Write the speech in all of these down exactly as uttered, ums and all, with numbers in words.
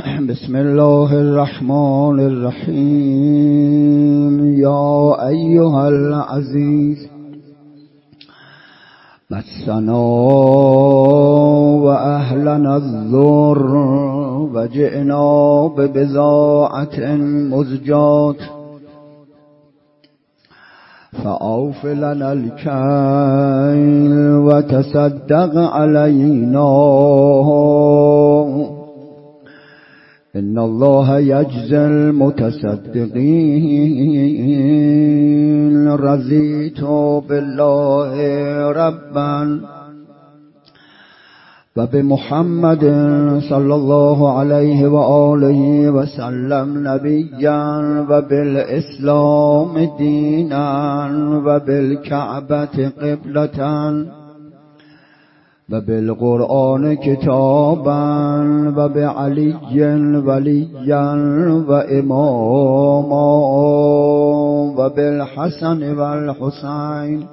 بسم الله الرحمن الرحیم. یا ایها العزیز مسنا و اهلنا الضر و جئنا ببضاعة مزجاة فأوف لنا الكيل وتصدق علينا إن الله يجزي المتصدقين. رضيت بالله ربا وبمحمد صلى الله عليه وآله وسلم نبيا وبالإسلام دينا وبالكعبة قبلة وبالقرآن كتابا وبعلي وليا وإماما وبالحسن والحسين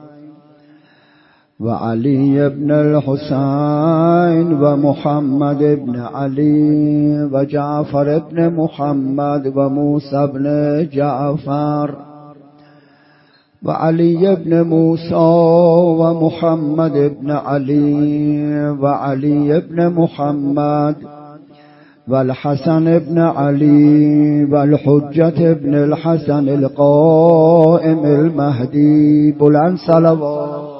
وعلي بن الحسين ومحمد بن علي وجعفر بن محمد وموسى بن جعفر وعلي بن موسى ومحمد بن علي وعلي بن محمد والحسن بن علي والحجة بن الحسن القائم المهدي بلند صلوات.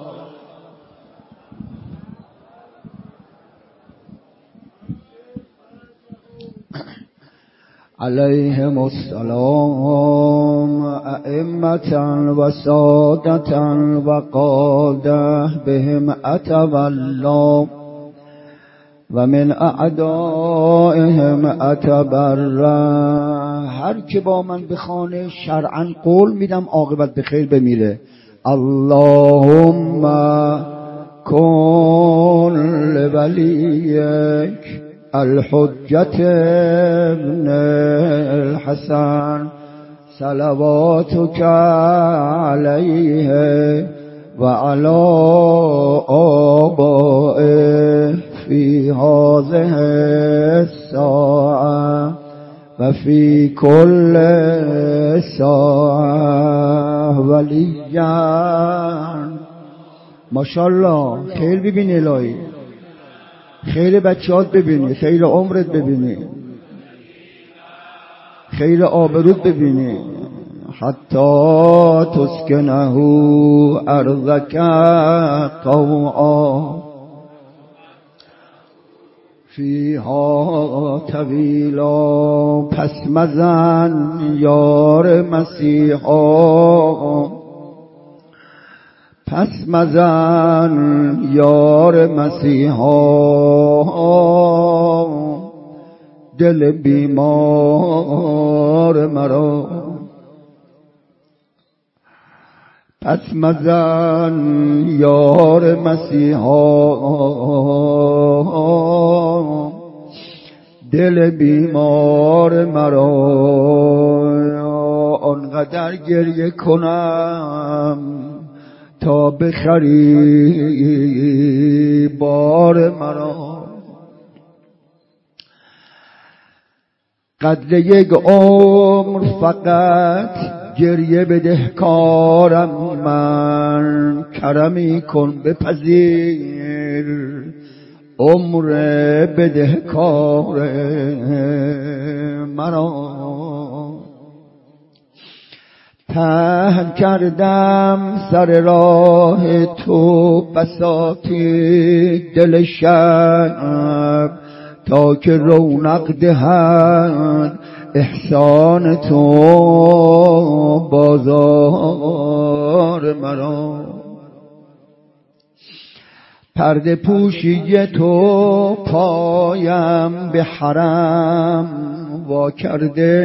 عليهم السلام أئمة وسادة وقادة بهم أتولى ومن أعدائهم أتبرأ. هر که با من بخوانه شرعا قول میدم عاقبت به خیر بمیره. اللهم کن لولیک الحجة ابن الحسن صلواتك عليه وعلى آبائه في هذه الساعة وفي كل ساعة وليا. ماشاءالله خیر ببینی الهی، خیر بچهات ببینی، خیر عمرت ببینی، خیر آبروت ببینی. حتی تسکنه ارضک طوعا فیها طویلا. پس مزن یار مسیحا، پس مزن یار مسیحا دل بیمار مرا. پس مزن یار مسیحا دل بیمار مرا. آنقدر گریه کنم تا بخری بار مرا. قدر یک عمر فقط گریه بدهکارم من. کرمی کن بپذیر عمر بدهکار مرا. پهن کردم سر راه تو بساطی دل شب تا که رونق دهد احسان تو بازار مرا. پرده پوشی تو پایم به حرم وا کرده،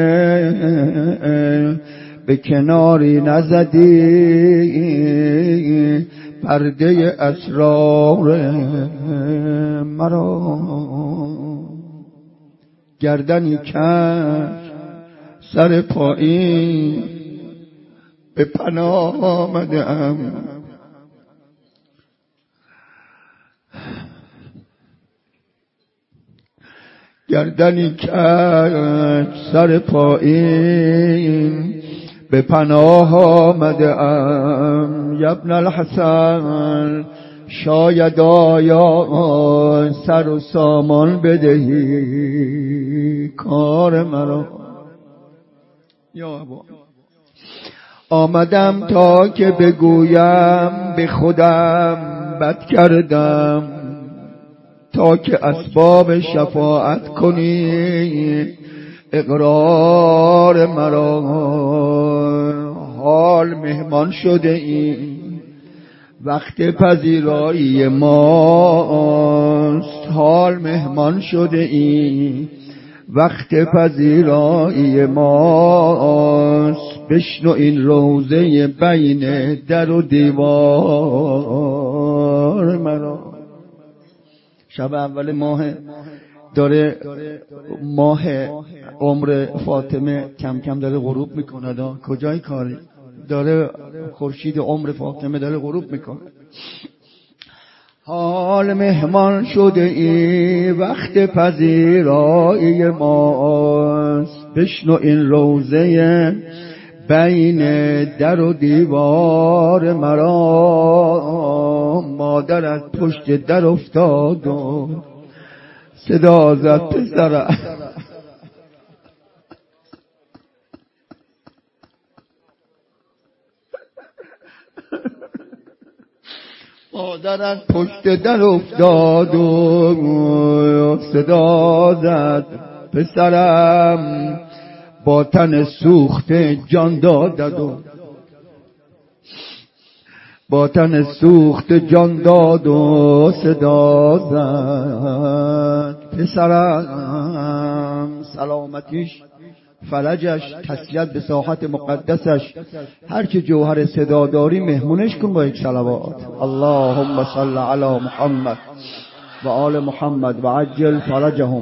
به کناری نزدی پرده اسرار مرا. گردنی کش سر پایین به پناه آمدم. گردنی کرد سر پایین به پناه آمده ام یبن الحسن شاید آیا سر و سامان بدهی کار مرا. یا ابا آمدم تا که بگویم به خودم بد کردم، تا که اسباب شفاعت کنی اقرار مرا. حال مهمان شده ای وقت پذیرایی ماست، حال مهمان شده ای وقت پذیرایی ماست. بشنو این روزه بین در و دیوار مرا. شب اول ماه داره ماه عمر فاطمه کم کم داره غروب میکنه. کجای کاری داره خورشید عمر فاطمه داره غروب میکنه. حال مهمان شده ای وقت پذیرایی ماست. بشنو این روزه بین در و دیوار مرا. مادر از پشت در افتاد و صدا زد پسرم. مادر از پشت در افتاد و صدا زد پسرم، با تن سوخته جان داد و با تن سوخته جان داد و صدا زد پسرم. سلامتیش، فرجش، تسلیت به ساحت مقدسش، هر که جوهر صدا داری مهمونش کن با یک صلوات. اللهم صل علی محمد و آل محمد و عجل فرجهم.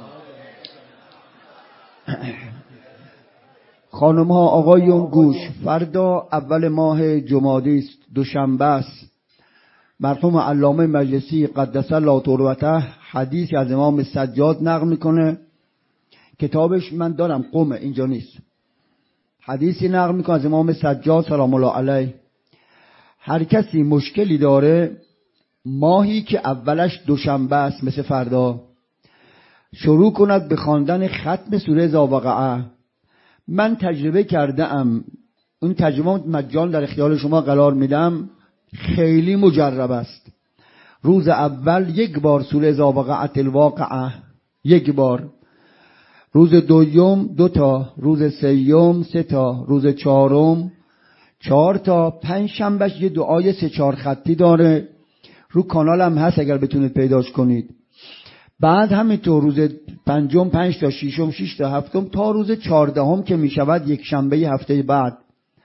خانم ها آقایون گوش، فردا اول ماه جمادی است، دوشنبه است. مرحوم علامه مجلسی قدس الله تربته حدیثی از امام سجاد نقل میکنه. کتابش من دارم قومه، اینجا نیست. حدیثی نقل میکنه از امام سجاد سلام الله علیه. هر کسی مشکلی داره ماهی که اولش دوشنبه است مثل فردا شروع کند به خواندن ختم سوره اذا وقع. من تجربه کرده ام، اون تجربه مجان در اختیار شما قرار میدم، خیلی مجرب است. روز اول یک بار سوره اذا وقعت الواقعه یک بار، روز دوم دو تا، روز سوم سه تا، روز چهارم چهار تا. پنج شنبهش یه دعای سه چهار خطی داره، رو کانالم هست اگر بتونید پیداش کنید. بعد همینطور روز پنجم پنج تا، ششم شش تا، هفتم تا روز چهاردهم که میشود یک شنبه هفته بعد.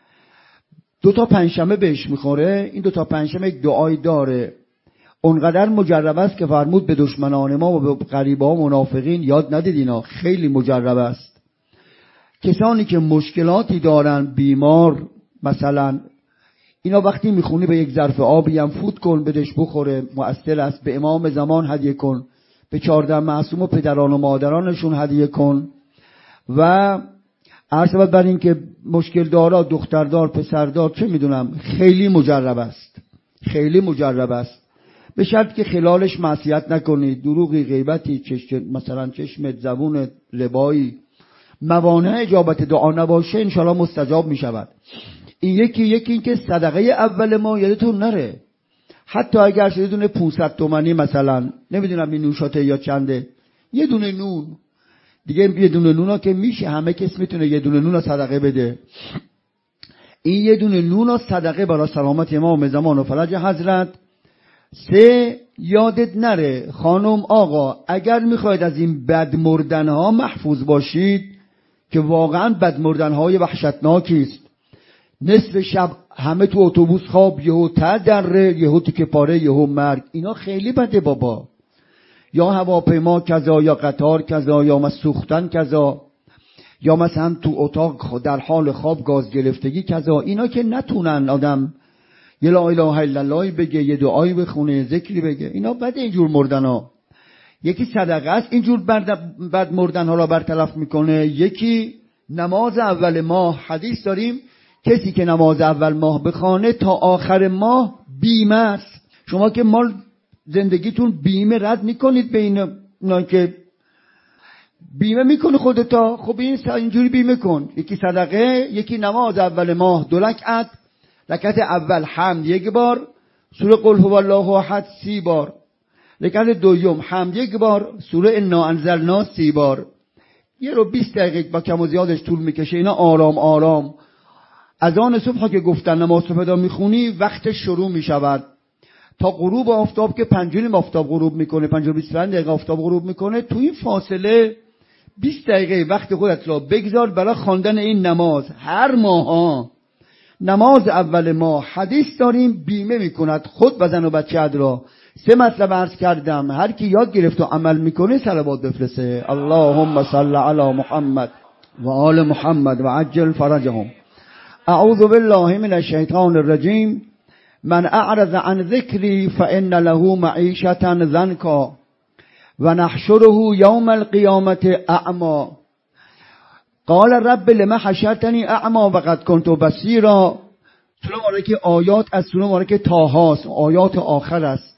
دو تا پنج شنبه بهش میخوره. این دو تا پنج شنبه یک دعای داره، اونقدر مجرب است که فرمود به دشمنان ما و به غریبا و منافقین یاد ندید. اینا خیلی مجرب است. کسانی که مشکلاتی دارن، بیمار مثلا، اینا وقتی میخونی به یک ظرف آبی هم فوت کن بدش بخوره، مؤثر است. به امام زمان هدیه کن، به چهارده معصوم و پدران و مادرانشون هدیه کن. و عرض شود بر این که مشکل دارا، دختردار، پسردار، چه میدونم، خیلی مجرب است، خیلی مجرب است. به شرط که خلالش معصیت نکنید، دروغی، غیبتی، چشم مثلا چشمت، زبونت، ربایی، موانع اجابت دعا نباشه، انشاءالله مستجاب میشود. این یکی یکی این که صدقه اول ما یادتون نره، حتی اگر شده دونه پانصد تومانی مثلا، نمیدونم این نوشاته یا چنده، یه دونه نون دیگه، یه دونه نونا که میشه، همه کس میتونه یه دونه نون صدقه بده. این یه دونه نون صدقه برای سلامت امام زمان و فرج حضرت. سه، یادت نره خانم آقا، اگر میخواید از این بد مردن ها محفوظ باشید که واقعا بد مردن های وحشتناکی است، نصف شب همه تو اتوبوس خواب، یهو ته دره، یهو تیکه پاره، یهو مرگ، اینا خیلی بده بابا. یا هواپیما کذا، یا قطار کذا، یا مثلا سوختن کذا، یا مثلا تو اتاق در حال خواب گاز گرفتگی کذا. اینا که نتونن آدم یه لا اله الا الله بگه، یه دعایی بخونه، ذکری بگه، اینا بده اینجور مردنا. یکی صدقه است اینجور بعد مردن ها را برطرف میکنه، یکی نماز اول ماه. حدیث داریم کسی که نماز اول ماه بخوانه تا آخر ماه بیمه است. شما که مال زندگیتون بیمه رد میکنید به اینا که بیمه میکنه خودتا، خب این اینجوری بیمه کن. یکی صدقه، یکی نماز اول ماه دو رکعت، رکعت اول حمد یک بار، سوره قل هو الله احد سی بار، رکعت دوم حمد یک بار، سوره انا انزلنا سی بار. یه رو بیست دقیقه با کم و زیادش طول میکشه. اینا آرام آرام. اذان صبح که گفتن نماز صبح دا میخونی وقتش شروع میشود تا غروب آفتاب که پنج و نیم آفتاب غروب میکنه، پنج و بیست دقیقه آفتاب غروب میکنه. تو این فاصله بیست دقیقه وقت خودت را بگذار برای خواندن این نماز. هر ماه نماز اول ماه حدیث داریم بیمه میکند خود و زن و بچه را. سه مطلب عرض کردم، هر کی یاد گرفت و عمل میکنه صلوات بفرسته. اللهم صل علی محمد و آل محمد و عجل فرجهم. اعوذ بالله من الشیطان الرجیم. من اعرض عن ذکری فان له معیشة ضنکا و نحشره یوم القیامت اعما. قال رب لما حشرتنی اعما وقد كنت بصیرا. سوره مبارکه آیات از سوره مبارکه طه است، آیات آخر است.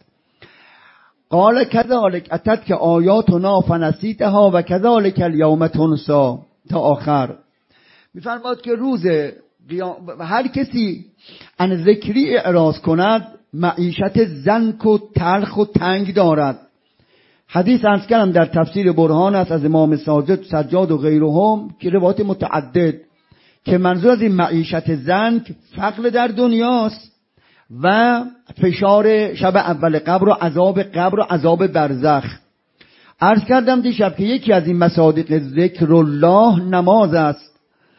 قال كذلك اتتك آیاتنا فنسیتها و كذلك اليوم تنسى تا آخر. میفرماد که روز قیام هر کسی عن ذکری اعراض کند معیشت زنک و تلخ و تنگ دارد. حدیث عرض کردم در تفسیر برهان است از امام ساجد سجاد و غیرهم که روایت متعدد که منظور از این معیشت زنک فقر در دنیاست و فشار شب اول قبر و عذاب قبر و عذاب برزخ. عرض کردم دیشب که یکی از این مصادیق ذکر الله نماز است.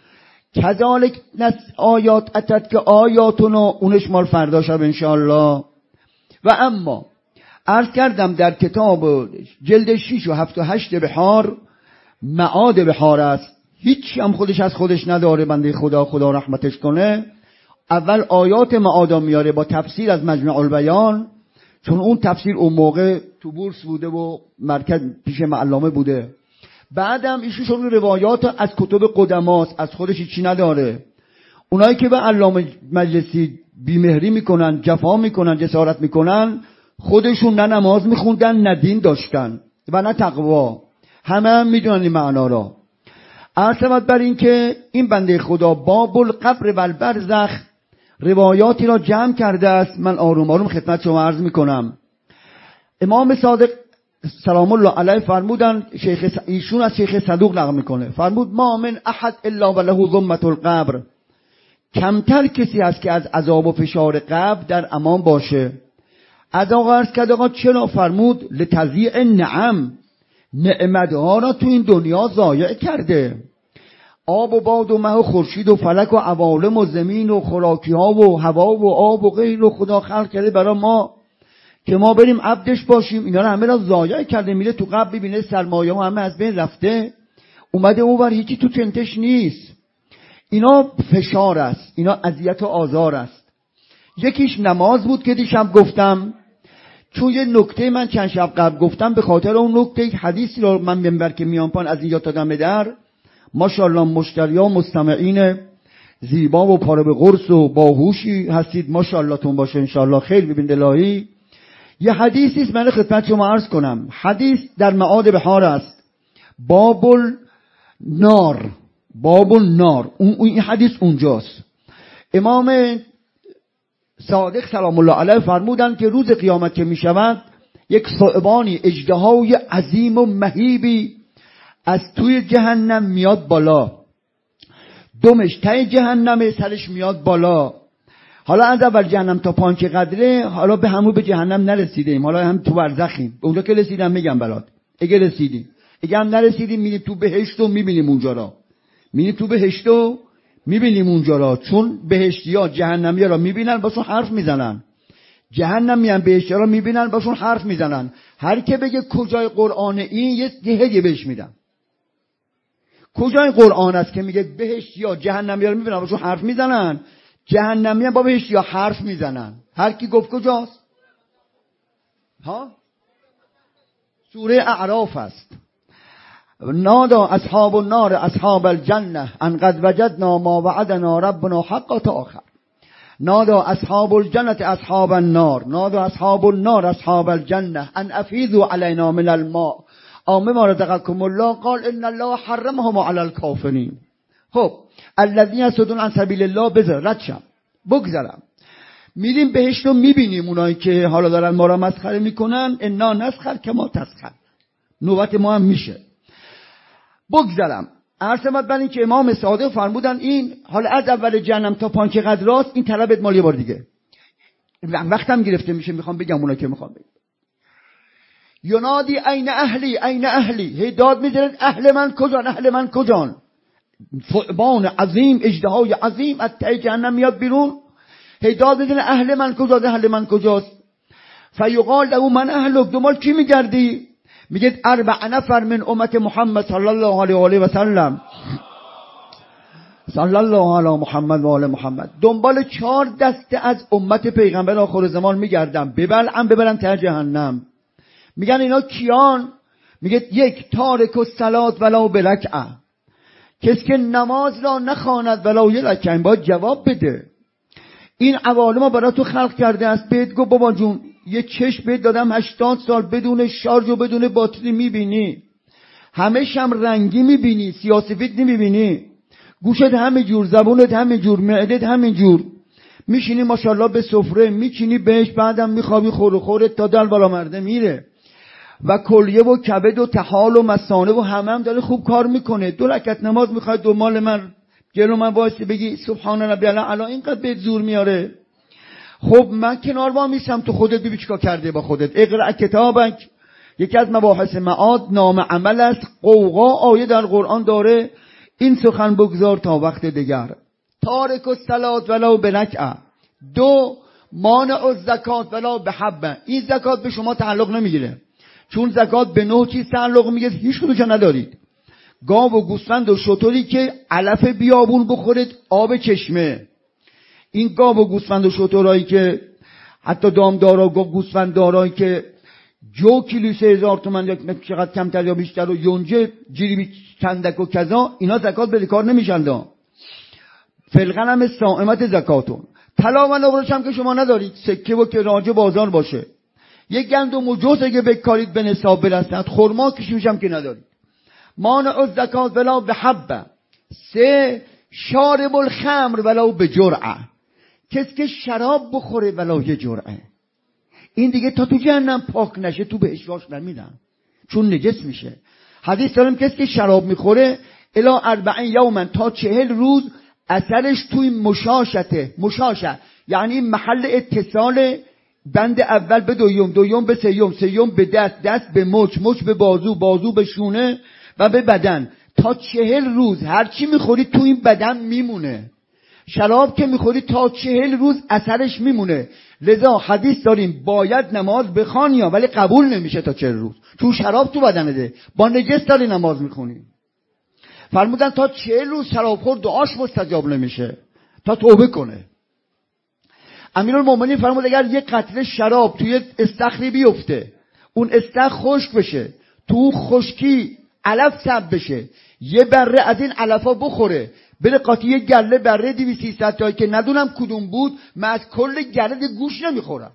کذالک نس آیات اتت که آیاتونو اونش مال فردا شب انشاءالله. و اما عرض کردم در کتاب جلد شیش و هفت و هشت بحار معاد بحار است، هیچ هم خودش از خودش نداره. بنده خدا خدا رحمتش کنه اول آیات معادا میاره با تفسیر از مجمع البیان، چون اون تفسیر اون موقع تو بورس بوده و مرکز پیش علامه بوده. بعدم ایشون شروع روایات از کتب قدماست، از خودش هیچی نداره. اونایی که به علامه مجلسی بیمهری میکنن، جفا میکنن، جسارت میکنن، خودشون نه نماز میخوندن نه دین داشتن و نه تقوا. همه هم میدونن این معنا را. عرض بر این که این بنده خدا باب القبر و البرزخ روایاتی را جمع کرده است. من آروم آروم خدمت شما عرض میکنم. امام صادق سلام الله علیه فرمودن، شیخ ایشون از شیخ صدوق نقل میکنه، فرمود ما من احد الا وله ذمة القبر. کمتر کسی هست که از عذاب و فشار قبر در امان باشه. اداغ عرض کرد آقا چرا؟ فرمود لتضییع نعم، نعمتها را تو این دنیا ضایع کرده. آب و باد و مه و خورشید و فلک و عوالم و زمین و خوراکی ها و هوا و آب و غیر و خدا خلق کرده برای ما که ما بریم عبدش باشیم. اینا رو همه را ضایع کرده. میره تو قبر ببینه سرمایه ها همه از بین رفته، اومده اونور هیچی تو چنتش نیست. اینا فشار است، اینا اذیت و آزار است. یکیش نماز بود که دیشب گفتم، چون یه نکته من چند شب قبل گفتم به خاطر اون نکته حدیثی رو من منبر که میام پان از اینجا تا دم در ماشاءالله مشتریا مستمعین زیبا و پاره به قرص و باهوشی هستید، ماشاءالله تون باشه انشاءالله خیر ببین دلاهی. یه حدیثی است من خدمت شما عرض کنم. حدیث در معاد بحار است، باب النار، باب النار. اون این حدیث اونجاست. امام صادق سلام الله علیه فرمودن که روز قیامت که می شود یک ثعبانی اژدهای عظیم و مهیبی از توی جهنم میاد بالا، دمش ته جهنم، سرش میاد بالا. حالا از اول جهنم تا پایین که قدره، حالا به همون به جهنم نرسیدیم، حالا هم تو برزخیم. اونجا که رسیدم میگم برات، اگه رسیدیم، اگه هم نرسیدیم میریم تو بهشت و میبینیم اونجا را، میریم تو بهشت و میبینیم اونجا را. چون بهشتی ها جهنمی ها را میبینن باشون حرف میزنن، جهنمی هم بهشتی ها را میبینن باشون حرف میزنن. هر که بگه کجای قرآن این یه دهه بهش میدن. کجای قرآن است که میگه بهشتی ها جهنمی ها را میبینن باشون حرف میزنن، جهنمی هم با بهشتی ها حرف میزنن؟ هر کی گفت کجاست؟ ها؟ سوره اعراف است. نادا اصحاب النار اصحاب الجنه ان قد وجدنا ما وعدنا ربنا حقا تا آخر. نادا اصحاب الجنه اصحاب النار نادا اصحاب النار اصحاب الجنه ان افیضوا علینا من الماء او مما رزقکم الله قال ان الله حرمهم علی الکافرین. خب الذین یصدون عن سبیل الله بذار ردشم بگذرم. میریم بهش رو میبینیم اونایی که حالا دارن ما را مسخره میکنن. انا نسخر کما تسخر. نوبت ما هم میشه. بگذرم. عرض مد بر این که امام صادق فرمودن این حالا از اول جهنم تا پایین که قد راست این طلبت مال یه بار دیگه. وقتم گرفته میشه میخوام بگم اونا که میخوام بگم. ینادی این اهلی این اهلی. هی داد میزنید اهل من کجان اهل من کجان. ثعبان عظیم اژدهای عظیم از ته جهنم میاد بیرون. هی داد میزنه اهل من کجاست اهل من کجاست. فیقال له من اهلک دنبال کی میگردی؟ میگه اربع نفر من امت محمد صلی الله علیه و آله و سلم صلی الله علی محمد و آل محمد. دنبال چهار دسته از امت پیغمبر آخر زمان میگردم ببلعم ببرم ته جهنم. میگن اینا کیان؟ میگه یک تارک الصلات ولو برکعه. کسی که نماز را نخواند ولو یه رکعه. این باید جواب بده. این عوالم برای تو خلق کرده است. بهت گفت بابا جون یه چشم بهت دادم هشتاد سال بدون شارژ و بدون باتری میبینی. همه شم رنگی میبینی سیاسفید نمیبینی. گوشت همه جور زبونت همه جور معدت همه جور. میشینی ماشاءالله به سفره میچینی بهش بعدم میخوابی خور و خورت تا دل بالا مرده میره. و کلیه و کبد و طحال و مثانه و همه هم داره خوب کار میکنه. دو رکعت نماز میخواد دو مال من جلو من واسه بگی سبحان ربی الاعلی اینقدر بهت زور میاره. خب من کنار با میسم تو خودت ببین چیکار کرده با خودت. اقرا کتابک یکی از مباحث معاد نام عمل است. قوقا آیه در قرآن داره این سخن بگذار تا وقت دیگر. تارک الصلات ولو برکعه. دو مانع الزکات ولو بحبه. این زکات به شما تعلق نمیگیره چون زکات به نه چیز تعلق میگه هیچ کدومش ندارید. گاو و گوسفند و شتری که علف بیابون بخورید آب چشمه. این گاو و گوسفند و شترایی که حتی دامدارا و گوسفنددارایی که جو کیلو سه هزار تومن یا چقدر کمتر یا بیشتر و یونجه جیری چندک و کذا اینا زکات به کار نمیشن. فلغنم صائمت زکاتون. طلا و نقرش هم که شما ندارید سکه و که راجع بازار باشه. یک گندم و جوز اگه بکارید به نصاب برسند خرما کشیش هم که ندارید. مانع الزکات ولو بحبه. سه شارب الخمر ولو بجرعه. کسی که شراب بخوره ولو یه جرعه. این دیگه تا تو جهنم پاک نشه تو بهش راش نمیدن چون نجس میشه. حدیث دارم کسی که شراب میخوره الا اربعین یومن تا چهل روز اثرش توی مشاشته. مشاشه یعنی محل اتصال بند اول به دوم دوم به سیوم سیوم به دست دست به مچ مچ به بازو بازو به شونه و به بدن. تا چهل روز هرچی میخوری تو این بدن میمونه. شراب که میخوری تا چهل روز اثرش میمونه. لذا حدیث داریم باید نماز بخوانی ولی قبول نمیشه تا چهل روز چون شراب تو بدنته. با نجس داری نماز میخونی. فرمودن تا چهل روز شراب خور دعاش مستجاب نمیشه تا توبه کنه. امیرالمومنین فرمود اگر یک قطره شراب توی استخری بیفته اون استخر خشک بشه تو خشکی علف سب بشه یه بره از این علفا بخوره بره قاطی یه گله بره دویست سیصد تایی که ندونم کدوم بود من از کل گله ده گوش نمیخورم.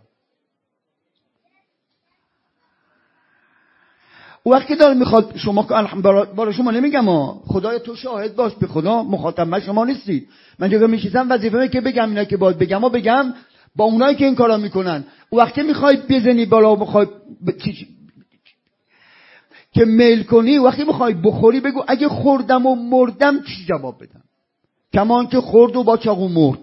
او وقتی داره میخواد شما برای شما نمیگم ها خدای تو شاهد باش به خدا مخاطب من شما نیستید. من جگه میشیزم وظیفه که بگم اینا که باید بگم و بگم با اونایی که این کارا میکنن. او وقتی میخوای بزنی بالا و میخوای ب... که میل کنی وقتی میخوای بخوری بگو اگه خوردم و مردم چی جواب بدم. کمان که خورد و با چاقو مرد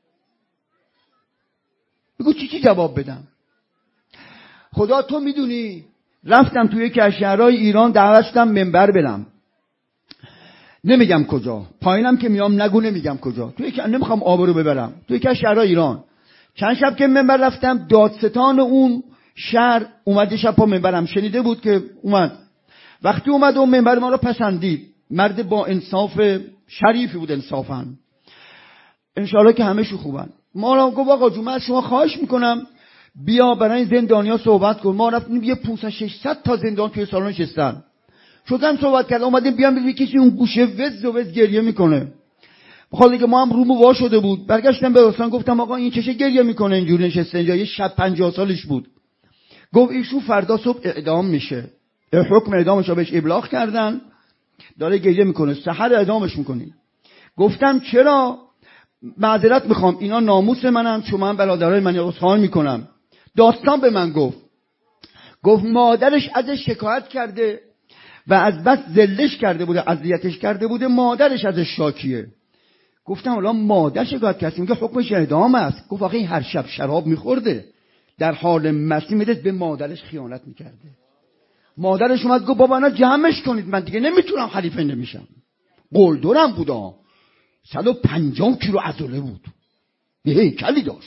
بگو چی چی جواب بدم. خدا تو میدونی رفتم توی یکی از شهرهای ایران دعوت شدم منبر برم نمیگم کجا پایینم که میام نگو نمیگم کجا توی یکی نمیخوام آبرو ببرم توی یکی از شهرهای ایران. چند شب که منبر رفتم دادستان اون شهر اومد شب پا منبرم شنیده بود که اومد. وقتی اومد اون منبر ما رو پسندید. مرد با انصاف شریفی بود انصافا. انشالله که همه شو خوبن. ما رو گفت آقا جون من شما خواهش میکنم بیا برای زندانیا صحبت کن. ما رفتیم یه پانصد ششصد تا زندان توی سالن نشستن، شدم صحبت کردم، اومدیم بیام ببینیم کسی اون گوشه وز و وز گریه میکنه. بخاطر اینکه ما هم رومو وا شده بود، برگشتم به دوستان گفتم آقا این چشه گریه میکنه اینجوری نشسته اینجا؟ یه شب پنجاه سالش بود. گفت ایشون فردا صبح اعدام میشه، حکم اعدامش رو بهش ابلاغ کردن، داره گریه میکنه، سحر اعدامش میکنی. گفتم چرا؟ معذرت میخوام، اینا ناموس منن، چون من برادرای من عذرخواهی میکنم. داستان به من گفت گفت مادرش ازش شکایت کرده و از بس ذلش کرده بوده، اذیتش کرده بوده، مادرش ازش شاکیه. گفتم حالا مادر شکایت کرد که حکمش اعدام است. گفت آخه این هر شب شراب میخورده، در حال مستی میده به مادرش خیانت میکرده. مادرش اومد گفت بابا اینا جمعش کنید، من دیگه نمیتونم خلیفه نمیشم. قلدرم بودا، صد و پنجاه کیلو عضله بود، یه هیکلی داشت.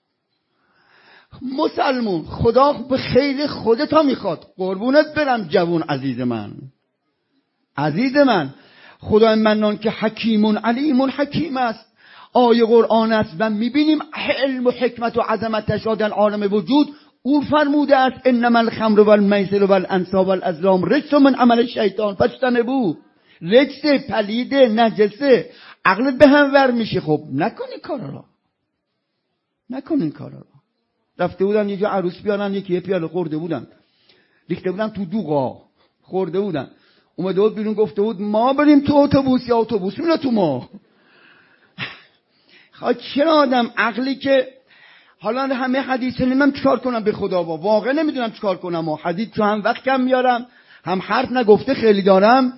مسلمون خدا به خیر خودتا میخواد، قربونت برم جوون عزیز من، عزیز من. خدا منان که حکیمون علیمون حکیم است، آیه قرآن است و میبینیم علم و حکمت و عظمتش را در عالم وجود. او فرموده است انما الخمر والمیسر والانصاب والازلام رجس من عمل شیطان فاجتنبوه. رجس، پلیده، نجسه، عقلت به هم ور میشه. خب نکنی کارا را، نکنی کارا را. رفته بودن یه جا عروس بیارن، یکی یه پیاله خورده بودن، ریخته بودن تو دوغا، خورده بودن. اومده بود بیرون گفته بود ما بریم تو اتوبوس یا اتوبوس میره تو ما. خب چرا آدم عقلی که حالا همه حدیث نمیدونم چیکار کنم به خدا، با واقعا نمیدونم چیکار کنم. و حدیث تو هم وقت کم میارم، هم حرف نگفته خیلی دارم.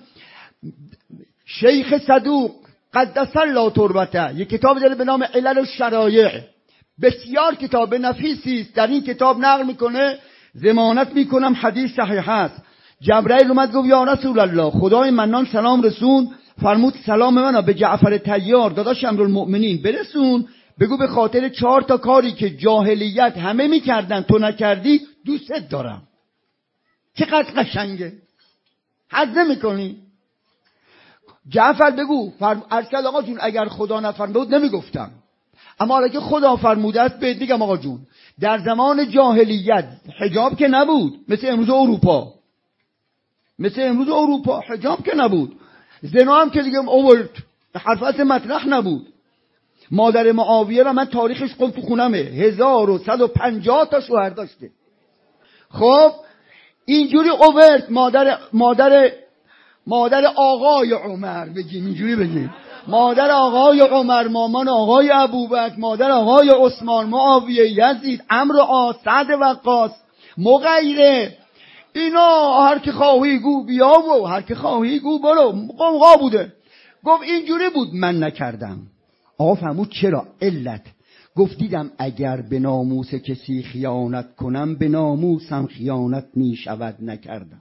شیخ صدوق قدس الله تربته یک کتاب داره به نام علل الشرایع، بسیار کتاب نفیسی است. در این کتاب نقل میکنه، ضمانت میکنم حدیث صحیح است. جبرائیل اومد گفت یا رسول الله، خدای منان سلام رسون، فرمود سلام منو به جعفر طیار داداش امیرالمؤمنین برسون، بگو به خاطر چهار تا کاری که جاهلیت همه میکردن تو نکردی دوستت دارم. چقدر قشنگه، حد نمیکنی؟ جعفر بگو فرم... ارسل آقا جون اگر خدا نفرموده بود نمیگفتم، اما اگه خدا فرموده است بهت میگم آقا جون. در زمان جاهلیت حجاب که نبود مثل امروز اروپا، مثل امروز اروپا حجاب که نبود، زنا هم که دیگه اوورد حرفت مطرح نبود. مادر معاویه را من تاریخش قم تو خونمه، هزار و صد و پنجاه تا شوهر داشته. خب اینجوری اوورد مادر مادر مادر آقای عمر، بگیم اینجوری بگیم مادر آقای عمر، مامان آقای ابوبکر، مادر آقای عثمان، معاویه، یزید، عمرو عاص، سعد وقاص، مغیره، اینا هر که خواهی گو بیا و هر که خواهی گو برو. قوقا بوده. گفت اینجوری بود من نکردم. آقا فهمود چرا؟ علت. گفت دیدم اگر به ناموس کسی خیانت کنم به ناموسم خیانت می شود، نکردم.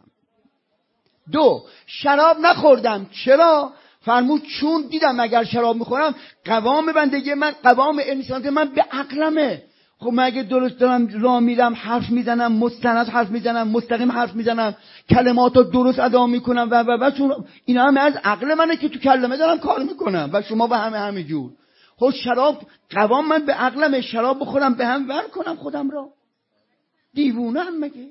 دو، شراب نخوردم. چرا؟ فرمود چون دیدم اگر شراب میخورم قوام بندگی من، قوام انسانیت من به عقلمه. خب من اگه درست دارم راه میرم، حرف میزنم، مستند حرف میزنم، مستقیم حرف میزنم، کلمات رو درست ادا میکنم و و و چون اینا همه از عقل منه که تو کلمه دارم کار میکنم و شما به همه همه جور. خب شراب قوام من به عقلمه، شراب بخورم به هم ور کنم خودم را؟ دیوونه هم مگه؟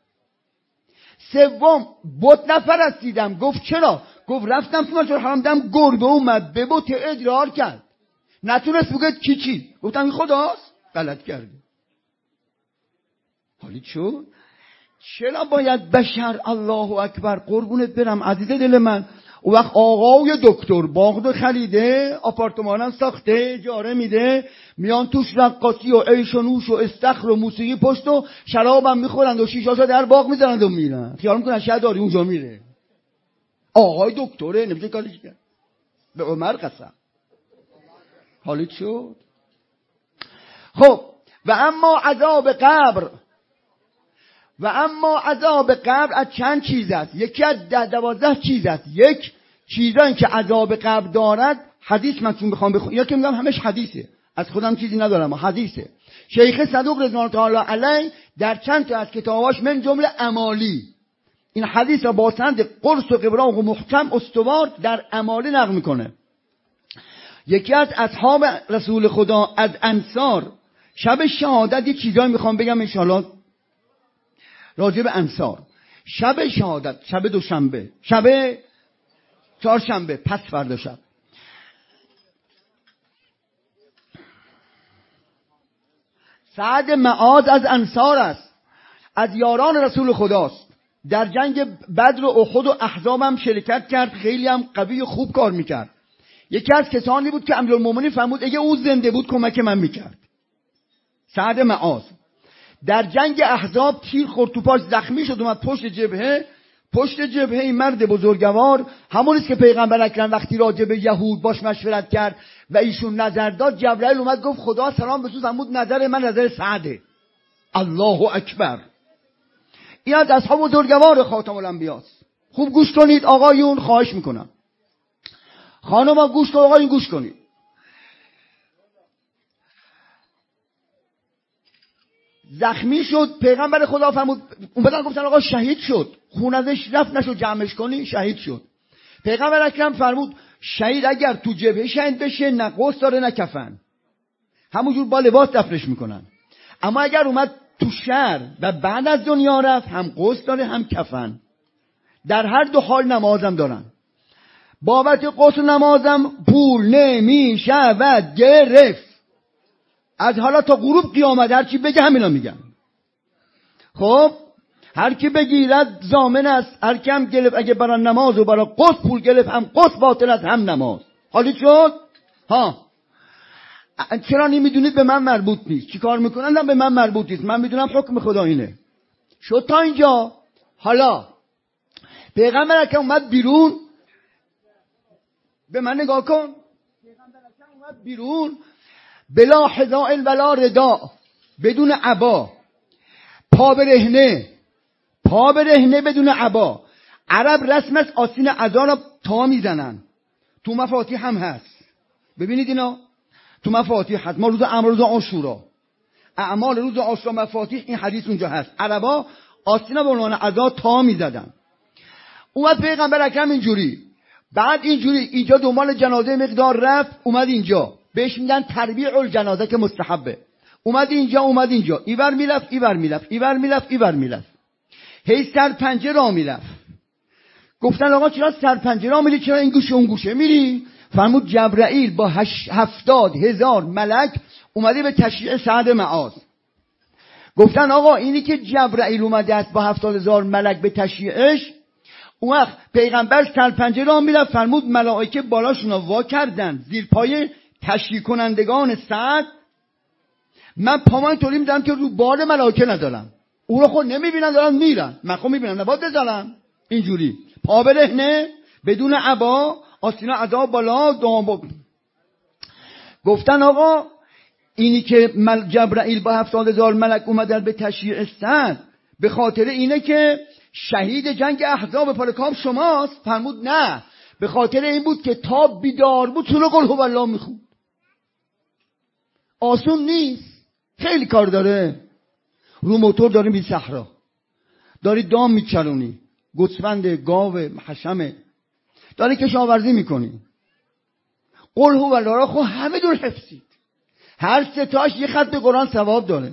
سوم، بت نپرستیدم. گفت چرا؟ گفت رفتم تو مسجد حرام دیدم گربه اومد به بت ادرار کرد، نتونست بگه کی چی. گفتم این خداست، غلط کرده. حالی چون چرا باید بشر الله اکبر قربونت برم عزیز دل من. او وقت آقای دکتر باغ خریده، آپارتمانم ساخته، اجاره میده، میان توش رقاصی و عیش و نوش و استخر و موسیقی پشت و شرابم میخورند و شیشاشا در باغ میزنند و میرن، خیال میکنن شاید داری اونجا میره. آقای دکتره، نمیشه کارش کرد. به عمر قسم. حالی شد. خب و اما عذاب قبر، و اما عذاب قبر از چند چیز است؟ یکی از ده دوازده چیز است. یک چیزایی که عذاب قبر دارد، حدیث من چون بخوام بخونم یا که میگم همش حدیثه، از خودم چیزی ندارم، حدیثه. شیخ صدوق رضوان الله تعالی علیه در چند تا از کتاباش من جمله امالی این حدیث را با سند قرص و قبراق و محکم استوار در امالی نقل میکنه. یکی از اصحاب رسول خدا از انصار شب شهادت یه چیزایی میخوام بگم انشاءالله راجع به انصار. شب شهادت، شب دوشنبه، شب چهارشنبه، پس فردا شب، سعد معاذ از انصار است، از یاران رسول خداست. در جنگ بدر و احد و احزاب هم شرکت کرد، خیلی هم قوی و خوب کار میکرد. یکی از کسانی بود که امیرالمومنین فرمود اگه او زنده بود کمک من میکرد. سعد معاذ در جنگ احزاب تیر خورد تو پاش، زخمی شد، اومد پشت جبهه. پشت جبهه این مرد بزرگوار همون است که پیغمبر اکرم وقتی راجع به یهود باش مشورت کرد و ایشون نظر داد، جبرائیل اومد گفت خدا سلام به تو، فرمود نظر من نظر سعده. الله اکبر. این از اصحاب بزرگوار خاتم الانبیاء است. خوب گوش کنید آقایون، خواهش میکنم. خانم‌ها گوش کنید، آقایون گوش کنید. زخمی شد، پیغمبر خدا فرمود، اومدن گفتن آقا شهید شد، خون ازش رفت، نشد جمعش کنی، شهید شد. پیغمبر اکرم فرمود شهید اگر تو جبهه شهید بشه نه قوس داره نه کفن، همونجور با لباس دفنش میکنن. اما اگر اومد تو شهر و بعد از دنیا رفت، هم قوس داره هم کفن. در هر دو حال نمازم دارن. بابت قوس و نمازم پول نمی شود گرفت. از حالا تا غروب قیامت هر چی بگه همینا میگم. خب هر کی بگیرد ضامن است، هر کی هم گرفت اگه برای نماز و برای قوس پول گرفت، هم قوس باطل است هم نماز. حالی شد ها. چرا نمیدونید به من مربوط نیست، چی کار میکنن به من مربوط نیست، من میدونم حکم خدا اینه. شد تا اینجا. حالا پیغمبر اکرم اومد بیرون، به من نگاه کن. پیغمبر اکرم اومد بیرون بلا حذاء ولا رداء، بدون عبا، پا برهنه، پا برهنه بدون عبا. عرب رسم است آستین عزا را تا میزنن، تو مفاتیح هم هست. ببینید اینا تو مفاتیح هست. ما روز امر روز عاشورا، اعمال روز عاشورا مفاتیح، این حدیث اونجا هست. عربا آستینا به عنوان عزا تا میزدن. اومد پیغمبر اکرم اینجوری، بعد اینجوری اینجا دنبال جنازه مقدار رفت، اومد اینجا بهش میگن تربیع الجنازه که مستحبه. اومد اینجا اومد اینجا ایور میرفت ایور میرفت ایور میرفت ایور میرفت، هی سر پنجه را میرفت. گفتن آقا چرا سر پنجه را میری، چرا این گوشه اون گوشه میری؟ فرمود جبرائیل با هفتاد هزار ملک اومده به تشییع سعد معاذ. گفتن آقا اینی که جبرائیل اومده است با هفتاد هزار ملک به تشییعش، اون وقت پیغمبر سر پنجه را میرفت، فرمود ملائکه بالاشون را وا کردن زیر پای تشییع کنندگان سعد. من پامان طوری میدم که رو بال ملائکه ندارم، او رو خود نمیبینن دارن میرن، من خود میبینم نباید بذارم. اینجوری پا برهنه بدون عبا، آستینا عذاب بالا دام. گفتن آقا اینی که جبرائیل با هفتاد هزار ملک اومدن به تشییع سعد به خاطر اینه که شهید جنگ احزاب پارکام شماست. فرمود نه، به خاطر این بود که تا بیدار بود سوره قل هو الله میخوند. آسون نیست، خیلی کار داره. رو موتور داریم بی صحرا، داری دام میچرونی، گوسفند گاو حشمه داری کشاورزی میکنی. قل هو الله را خب همه دور حفظید، هر سه تاش یه خط قرآن ثواب داره.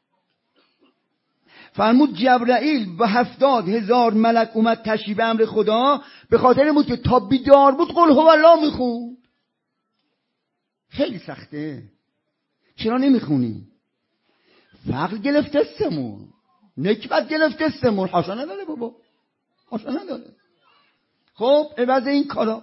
فرمود جبرائیل با هفتاد هزار ملک اومد تشریف امر خدا، به خاطر این بود که تا بیدار بود قل هو الله میخوند. خیلی سخته، چرا نمیخونی؟ فقر گرفته سمون، نکبت گرفته سمون، حاشا نداره بابا، حاشا نداره. خب عوض این کارا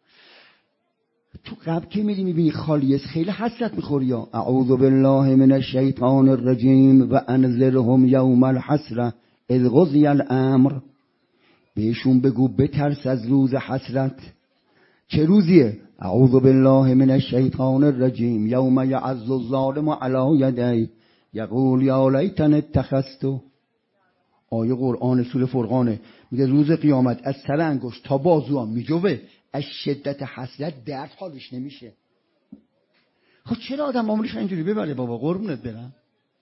تو قبل که میری میبینی خالیه، خیلی حسرت میخوری. یا اعوذ بالله من الشیطان الرجیم و انذرهم یوم الحسره اذ قضی الامر. بهشون بگو بترس از روز حسرت. چه روزیه؟ اعوذ بالله من الشیطان الرجیم یوم یعض الظالم علی یدیه یقول یا لیتنی اتخذت. آیه قرآن سوره فرقانه میگه روز قیامت از سر انگشت تا بازو هم میجوه، از شدت حسرت درد حالش نمیشه. خب چرا آدم عمرش اینجوری ببره بابا؟ قربونت برم.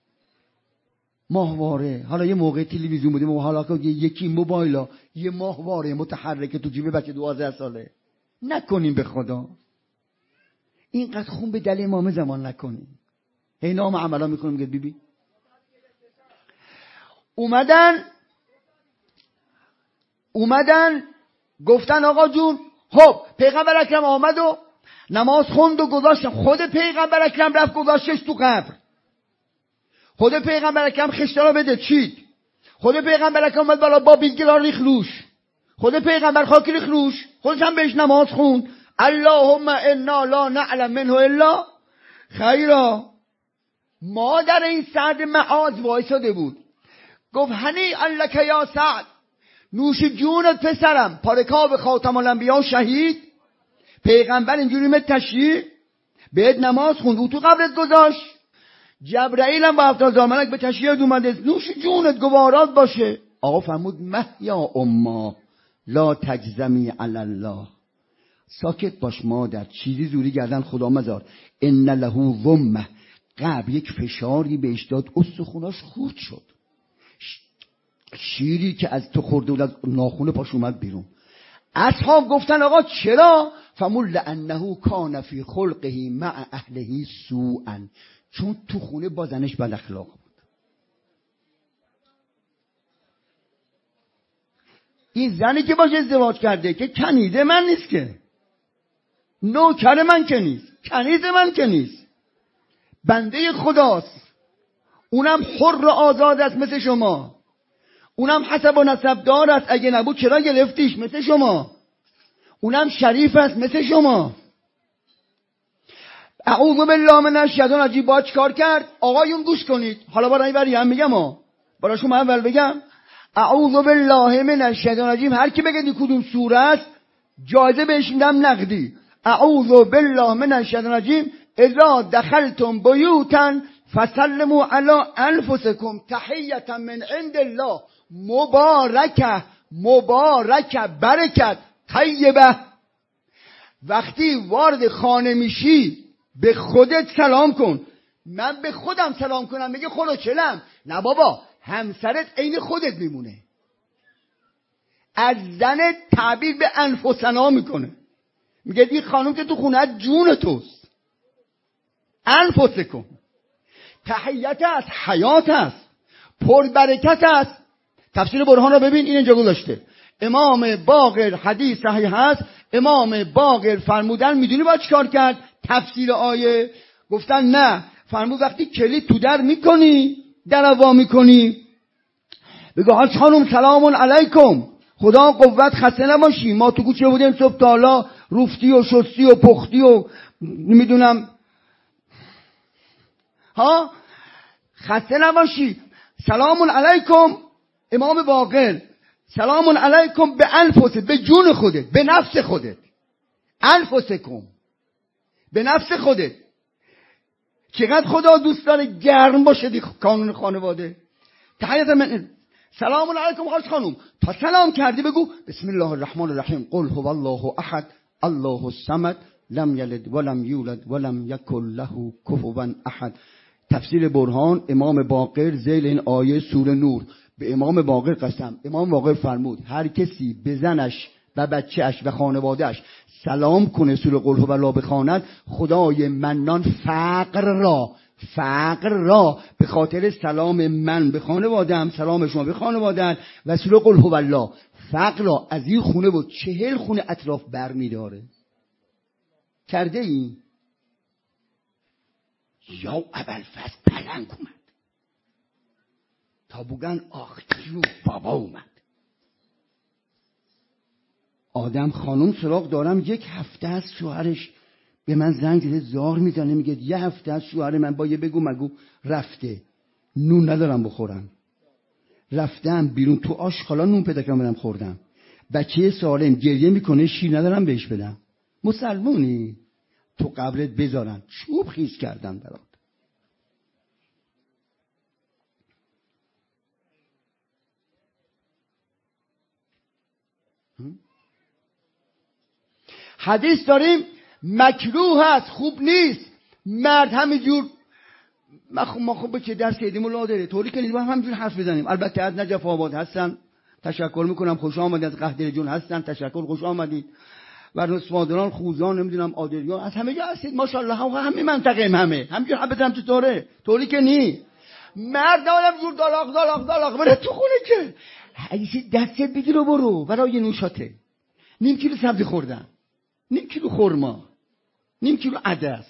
ماهواره، حالا یه موقع تلویزیون بودیم و حالا که یکی موبایلا یه ماهواره متحرک تو جیب بچه دوازده ساله. نکنیم به خدا اینقدر خون به دل امام زمان نکنیم. هی نام عملا میکنه میگه بی بی. اومدن اومدن گفتن آقا جون خب پیغمبر اکرم آمد و نماز خوند و گذاشت. خود پیغمبر اکرم رفت گذاشتش تو قبر. خود پیغمبر اکرم خشتا رو بده چید. خود پیغمبر اکرم اومد بالا با بیگلا ریخ روش. خود پیغمبر خاک ریخ روش. خودش هم بهش نماز خوند. اللهم انا لا نعلم منه الا خیرا. مادر این سعد معاذ وایساده بود گفت هنی لک یا سعد، نوش جونت پسرم، پارکاب خاتم الانبیا شهید. پیغمبر اینجوری مت تشریع بهت نماز خوند او تو قبرت گذاشت. جبرائیل هم با هفتاد هزار ملک به تشریع اومده نوش جونت گوارات باشه. آقا فرمود مهیا اما لا تجزمی علی الله. ساکت باش مادر، چیزی زوری گردن خدا مزار. ان له ضمه. قبل یک فشاری بهش داد استخوناش خورد شد. شیری که از تو خورده بود از ناخون پاش اومد بیرون. اصحاب گفتن آقا چرا؟ فمول لانه کان فی خلقه مع اهله سوءا. چون تو خونه با زنش بد اخلاق بود. این زنی که باش ازدواج کرده که کنیزه من نیست، که نوکر من که نیست، کنیز من که نیست، بنده خداست. اونم حر و آزاد است مثل شما. اونم حسب و نسب دار است، اگه نبود چرا گرفتیش مثل شما. اونم شریف است مثل شما. اعوذ بالله من الشیطان الرجیم. با چیکار کرد؟ آقایون گوش کنید. حالا برای بری هم میگم ها. برای شما اول بگم اعوذ بالله من الشیطان الرجیم. هر کی بگه کدوم سوره است جایزه بهش میدم نقدی. اعوذ بالله من الشیطان الرجیم. اذا دخلتم بیوتا فسلموا علی انفسکم تحیة من عند الله مبارکه مبارکه برکت طیبه. وقتی وارد خانه میشی به خودت سلام کن. من به خودم سلام کنم میگه خدا چلم؟ نه بابا، همسرت عین خودت میمونه. از زنت تعبیر به انفسنا میکنه، میگه دی خانم که تو خونه جون توست. انفسکم تحیت است، حیات است، پر برکت است. تفسیر برهان رو ببین، این اینجا گذاشته. امام باقر حدیث صحیح هست. امام باقر فرمودن میدونی باید چیکار کرد؟ تفسیر آیه گفتن نه، فرمود وقتی کلید تو در میکنی، در وا میکنی، بگو حاج خانم سلام علیکم، خدا قوت، خسته نباشی، ما تو کوچه بودیم صبح تا حالا روفتی و شستی و پختی و نمیدونم ها، خسته نباشی، سلام علیکم. امام باقر سلام علیکم به انفسه، به جون خودت، به نفس خودت. انفسکم، به نفس خودت. چقدر خدا دوست داره گرم باشه دی کانون خانواده. تحیت من سلام علیکم حاج خانم. تا سلام کردی بگو بسم الله الرحمن الرحیم قل هو الله احد الله الصمد لم یلد ولم یولد ولم یکن له کفوا احد. تفسیر برهان امام باقر ذیل این آیه سوره نور. به امام باقر قسم، امام باقر فرمود هر کسی به زنش و بچهش و خانوادهش سلام کنه سوره قل هو الله بخواند، خدای منان فقر را فقر را به خاطر سلام من به خانواده‌ام، سلام شما به خانواده‌ام و سوره قل هو الله، فقر را از این خونه و چهل خونه اطراف برمی‌داره. کرده این یا ابوالفضل پلنگ اومد تا بگن آخ جو بابا اومد. آدم خانم سراغ دارم یک هفته از شوهرش به من زنگ زده زار میزنه، میگه یه هفته از شوهر من با یه بگو مگو رفته، نون ندارم بخورم، رفتم بیرون تو آشغالا نون پیدا کردم برم خوردم، بچه سالم گریه میکنه شیر ندارم بهش بدم. مسلمونی تو قبرت بذارن چوب خیز کردن برات. حدیث داریم مکروه هست، خوب نیست مرد همینجور ما خب ما خب که درس کردیم و لا داره طوری که با همینجور حرف بزنیم. البته از نجف آباد هستن، تشکر میکنم، خوش آمدید. از قهدر جون هستن، تشکر، خوش آمدید. بر اسمادران، خوزان، نمیدونم آدریان، از همه جا هستید ماشاءالله. هم همین منطقه هم همه همینجور هم بدرم تو طوره طوری که نی مرد آدم جور دالاق دالاق دالاق بره تو خونه که حیثی دستت بگیر و برو برای نوشاته. نیم کیلو سبزی خوردن، نیم کیلو خرما، نیم کیلو عدس،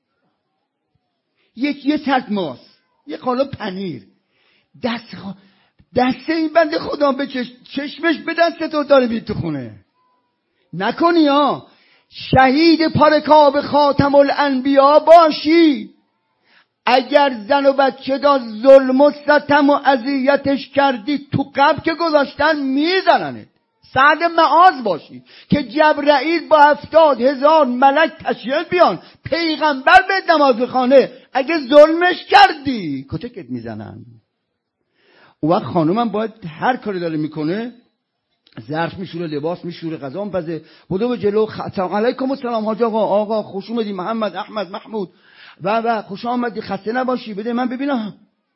یک یه سرد ماس، یه قالب پنیر. دست خوا... دست این بنده خدا به چش... چشمش به دست تو داره بید تو خونه. نکنی ها شهید پارکاب خاتم الانبیا باشی. اگر زن و بچه دا ظلم و ستم و اذیتش کردی تو قبر که گذاشتن میزننت. سعد معاذ باشی که جبرائیل با هفتاد هزار ملک تشریف بیان پیغمبر به نماز خانه اگه ظلمش کردی کتکت میزنن. اون وقت خانومم باید هر کاری داره میکنه ظرف میشوره، لباس میشوره، غذا میپزه، بودو به جلو سلام علیکم و سلام حاج آقا، آقا خوش اومدی، محمد، احمد، محمود و و خوش آمدی، خسته نباشی، بده من ببینم.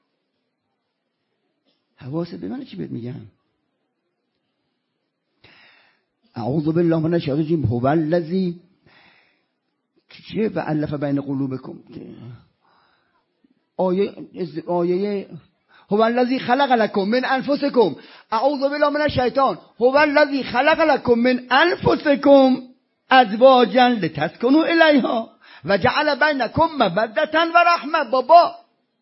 حواست به من چی بهت میگم؟ اعوذ بالله من الشیطان الرجیم. هو الذی چیه و الف بین قلوبکم. آیه آیه هو الذی خلق لكم من انفسکم. اعوذ بالله من الشیطان. هو الذی خلق لكم من انفسکم ازواجا لتسکنوا الیها و جعل بینکم مودة و رحمه. بابا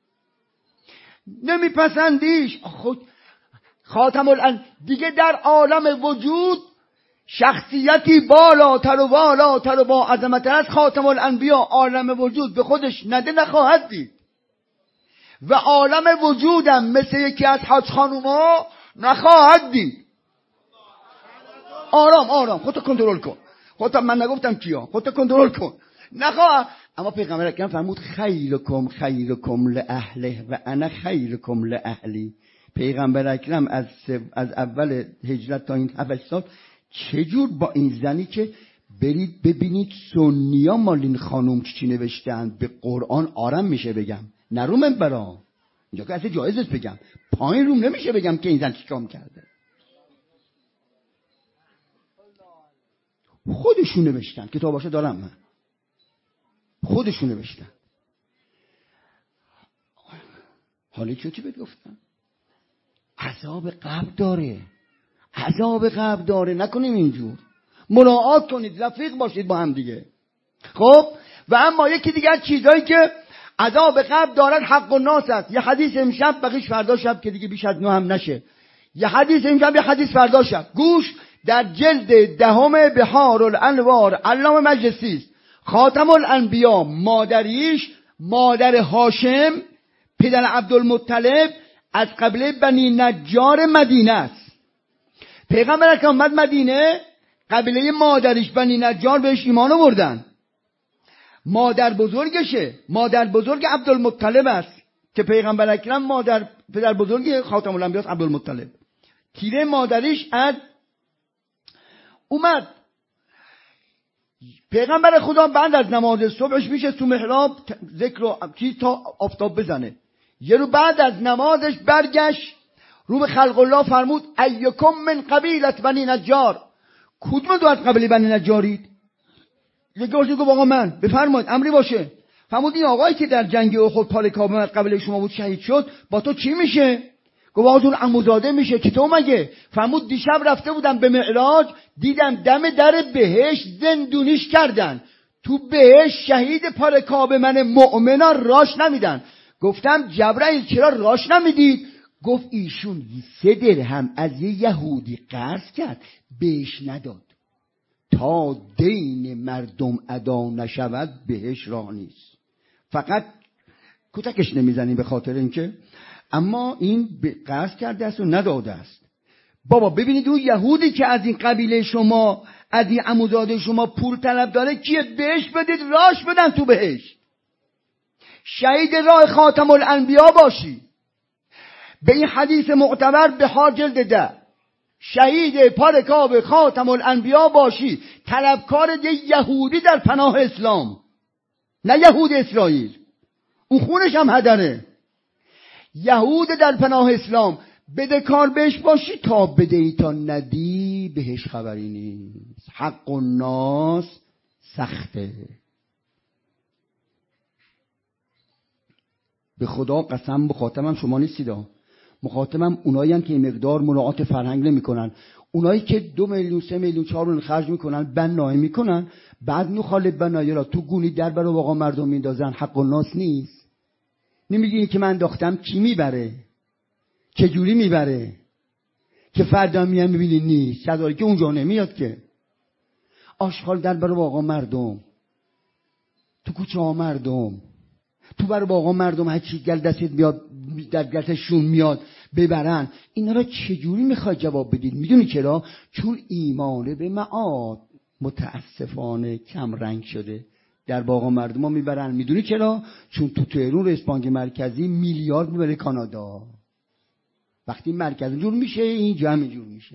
نمیپسندیش خود خاتم الان دیگه در عالم وجود شخصیتی بالاتر و بالاتر و با عظمت‌تر از خاتم الانبیا عالم وجود به خودش نده نخواهد دید و عالم وجودم مثل یکی از حاج خانوما نخواهد دید. آرام آرام خودتو کنترل کن. خودت من نگفتم کیا، خودتو کنترل کن. نخواه. اما پیغمبر اکرم فرمود خیرکم خیرکم لاهله و انا خیرکم لاهلی. پیغمبر اکرم از از اول هجرت تا این هفت سال چجور با این زنی که برید ببینید سنیا مال این خانوم چی نوشتن به قرآن آرام میشه بگم، نروم برام اینجا که اصلا جایزش بگم، پایین روم نمیشه بگم که این زن چی کام کرده. خودشون نوشتن، کتاباشو دارم من، خودشون نوشتن. حالا چی چی بهت گفتم؟ عذاب قبر داره، عذاب قبر داره. نکنیم اینجور، مراعات کنید، رفیق باشید با هم دیگه. خب و اما یکی دیگر چیزایی که عذاب قبر دارن حق و ناس است. یه حدیث امشب بقیش فردا شب که دیگه بیش از نه هم نشه. یه حدیث امشب یه حدیث فردا شب. گوش، در جلد دهم بحار الانوار علامه مجلسی است. خاتم الانبیا مادریش مادر هاشم پدر عبدالمطلب از قبیله بنی نجار مدینه است. پیغمبر که اومد مدینه قبیله مادریش بنی نجار بهش ایمان آوردن. مادر بزرگشه، مادر بزرگ عبدالمطلب است که پیغمبر اکرم مادر پدر بزرگ خاتم الانبیا است عبدالمطلب. تیره مادریش از اومد. پیغمبر خدا بعد از نماز صبحش میشه تو محراب ذکر و چیز تا آفتاب بزنه. یه رو بعد از نمازش برگشت رو به خلق الله فرمود ایکم من قبیلت بنی نجار. کدوم دو از قبیله بنی نجارید؟ یکی باشه گفت آقا من. بفرمایید امری باشه. فرمود این آقایی که در جنگ احد پال کعبه قبیله شما بود شهید شد با تو چی میشه؟ گفت آقا عموزاده میشه. چطور مگه؟ فرمود دیشب رفته بودم به معراج دیدم دم در بهشت زندونیش کردن، تو بهشت شهید پال کعبه من مؤمنا راش نمیدن. گفتم جبرائیل چرا راش نمیدید؟ گفت ایشون سه درهم از یه یهودی قرض کرد بهش نداد، تا دین مردم ادا نشود بهش راه نیست. فقط کتکش نمیزنیم به خاطر اینکه، اما این قرض کرده است و نداده است. بابا ببینید اون یهودی که از این قبیله شما از این عموزاده شما پول طلب داره کیه؟ بهش بدید راش بدن تو بهش. شهید راه خاتم الانبیا باشی. به این حدیث معتبر بهار جلد ده شهید پارکاب خاتم الانبیا باشی. طلبکار یهودی در پناه اسلام، نه یهود اسرائیل، اون خونش هم هدره. یهود در پناه اسلام بده کار بهش باشی تا بدهی تا ندی بهش خبری نیست. حق الناس سخته. به خدا قسم مخاطبم شما نیستید، مخاطبم اونایی هستند که این مقدار مراعات فرهنگ نمی‌کنن، اونایی که دو میلیون سه میلیون چهار میلیون خرج میکنن بنایی میکنن، بعد نخالب بنایی را تو گونی در برای واقعا مردم میندازن. حق الناس نیست. نمیگی که من انداختم کی میبره، چه جوری میبره، که فردا میان میبینی نیست، چطوری که اونجا نمیاد که. آشغال در برای واقعا مردم، تو کوچه ها مردم، تو برای واقعا مردم هر چی گل دستت بیاد در گلتشون میاد ببرن. اینا را چجوری میخوای جواب بدید؟ میدونی چرا؟ چون ایمان به معاد متاسفانه کم رنگ شده، در واقع مردم ها میبرن. میدونی چرا؟ چون تو تهران رئیس بانک مرکزی میلیارد میبره کانادا. وقتی مرکز جور میشه اینجا هم جور میشه.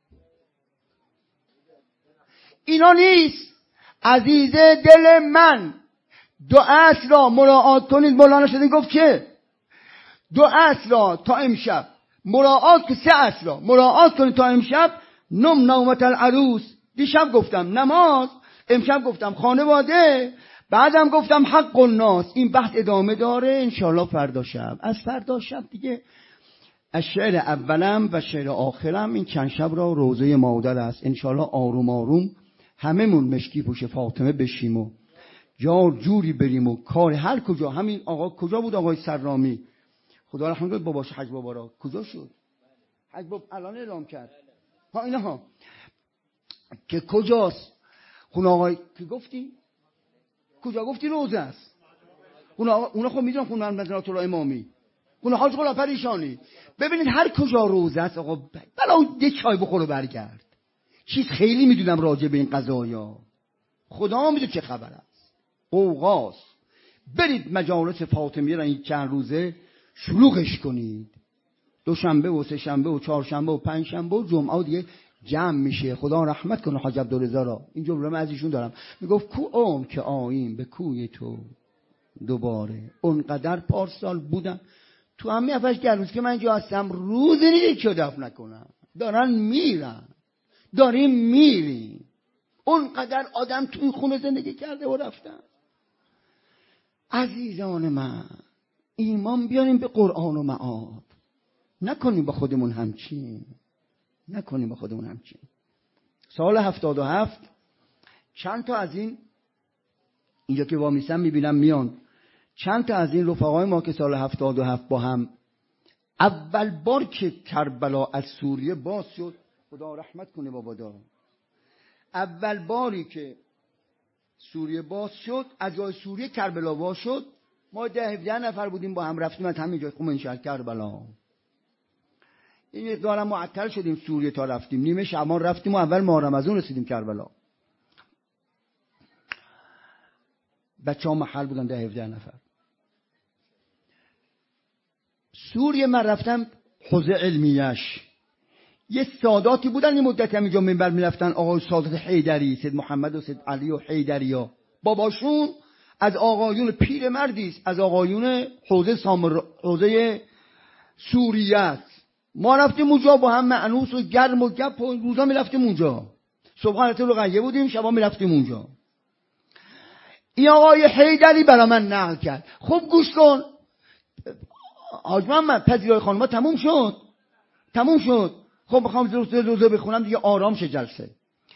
اینا نیست عزیز دل من. دو اصل را مراعات کنید. مولانا شده گفت که دو اصل را تا امشب مراعات، که سه اصل را مراعات کنید تا امشب. نم نومت العروس، دیشب گفتم نماز، امشب گفتم خانواده، بعدم گفتم حق الناس. این بحث ادامه داره انشالله فردا شب. از فردا شب دیگه از شعر اولم و شعر آخرم این چند شب را روزه مادر است. انشالله آروم آروم هممون مشکی پوش فاطمه بشیم و جار جوری بریم و کار هر کجا. همین آقا کجا بود؟ آقای سرامی خدا رحمت کنه باباش حج بابا را کجا شد؟ حج بابا الان اعلام کرد ها اینا ها که کجاست؟ خونه آقای که گفتی؟ کجا گفتی؟ روزه است. خونه آقا اونا خب میدونم خونه مدینه الله امامی، خونه حاج غلام پریشانی. ببینید هر کجا روزه است آقا بلا یه چای بخور و برگرد. چیز خیلی میدونم راجع به این قضایا، خدا میدونه چه خبر است. قوقاست. برید مجالس فاطمیه را این چند روزه شلوغش کنید. دوشنبه و سه شنبه و چهارشنبه و پنج شنبه و جمعه و دیگه جمع میشه. خدا رحمت کنه حاج عبدالرضا را. این جمله من از ایشون دارم. میگفت کو عمر که آییم به کوی تو دوباره، اونقدر پارسال بودم تو همه افش گروز که من اینجا هستم روزی نیست که دفن نکنم. دارن میرن، داریم میریم. اونقدر آدم تو این خونه زندگی کرده و رفتن. عزیزان من ایمان بیاریم به قرآن و معاد، نکنیم با خودمون همچین، نکنیم با خودمون همچین. سال هفتاد و هفت چند تا از این اینجا که وامیستم میبینم میان چند تا از این رفقای ما که سال هفتاد و هفت با هم اول بار که کربلا از سوریه باز شد، خدا رحمت کنه بابا دار، اول باری که سوریه باز شد از جای سوریه کربلا باز شد، ما ده هفده نفر بودیم با هم رفتیم از همین جای خمین شهر کربلا. این دارم معطل شدیم سوریه تا رفتیم نیمه شعبان رفتیم و اول ماه رمضان رسیدیم کربلا. بچه ها محل بودن ده هفده نفر. سوریه من رفتم حوزه علمیش، یه ساداتی بودن این مدت همینجا منبر میرفتن، آقای سادات حیدری، سید محمد و سید علی و حیدری ها. باباشون از آقایون پیر مردیست، از آقایون حوزه سامر حوزه سوریه است. ما رفتیم اونجا با هم معنوس و گرم و گپ و روزا میرفتیم اونجا. صبحانه رقیه بودیم، شبا میرفتیم اونجا. این آقای حیدری برای من نقل کرد. خب گوش کن حاج محمد، پذیرای خانوما تموم شد تموم شد خب میخوام روزه روزه بخونم دیگه آرام شه جلسه.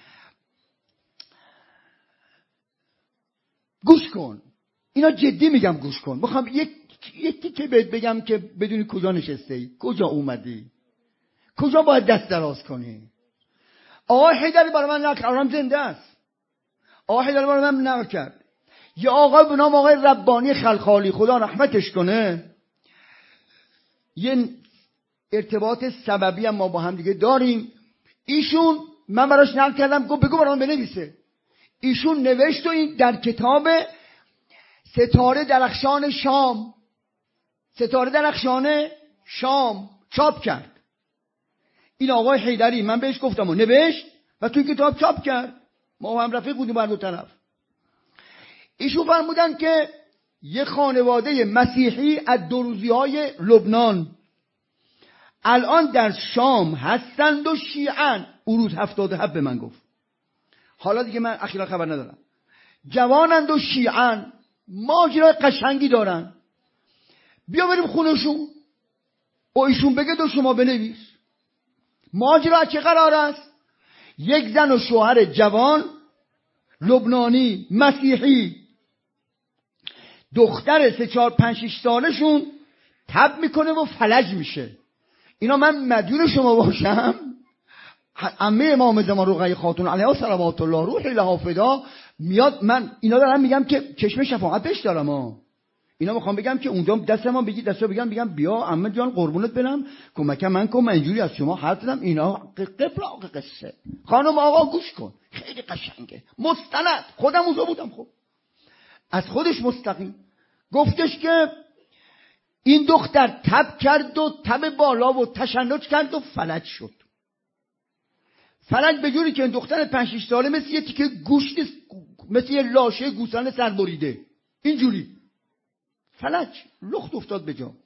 گوش کن اینا جدی میگم، گوش کن. میخوام یک یک تیکه بهت بگم که بدونی کجا نشسته ای، کجا اومدی، کجا باید دست دراز کنی. آقای حیدری برای من نقل آرام زنده است. آقای حیدری برای من نقل کرد. یه آقای به نام آقای ربانی خلخالی خدا رحمتش کنه، یه ارتباط سببی هم ما با هم دیگه داریم. ایشون من براش نقل کردم، گفت بگو برام بنویسه. ایشون نوشت و این در کتاب ستاره درخشان شام، ستاره درخشان شام چاپ کرد. این آقای حیدری من بهش گفتم و نوشت و توی کتاب چاپ کرد. ما هم رفیق بودیم بر دو طرف. ایشون فرمودن که یه خانواده مسیحی از دو روزی های لبنان الان در شام هستند و شیعن. او روز هفتاد و هفت به من گفت، حالا دیگه من اخیرا خبر ندارم. جوانند و شیعن، ماجرای قشنگی دارن، بیا بریم خونشون و ایشون بگه دو شما بنویس. ماجرا چه قرار است؟ یک زن و شوهر جوان لبنانی مسیحی، دختر سه چهار پنج شش سالشون تب میکنه و فلج میشه. اینا من مدیون شما باشم، عمه امام زمان رقیه خاتون علیها صلوات الله روح لها فدا میاد، من اینا دارم میگم که چشم شفاعت بهش دارم ها. اینا میخوام بگم که اونجا دستم بگید دستو بگم بگم بیا عمه جان قربونت برم کمک من کن، من اینجوری از شما حرف زدم. اینا قبل قصه خانم آقا گوش کن، خیلی قشنگه، مستند. خودم اونجا بودم. خب از خودش مستقیم گفتش که این دختر تب کرد و تب بالا و تشنج کرد و فلج شد. فلج به جوری که این دختر پنج شش ساله مثل یه تیکه گوشت، مثل یه لاشه گوسفند سر بریده اینجوری فلج لخت افتاد به جا.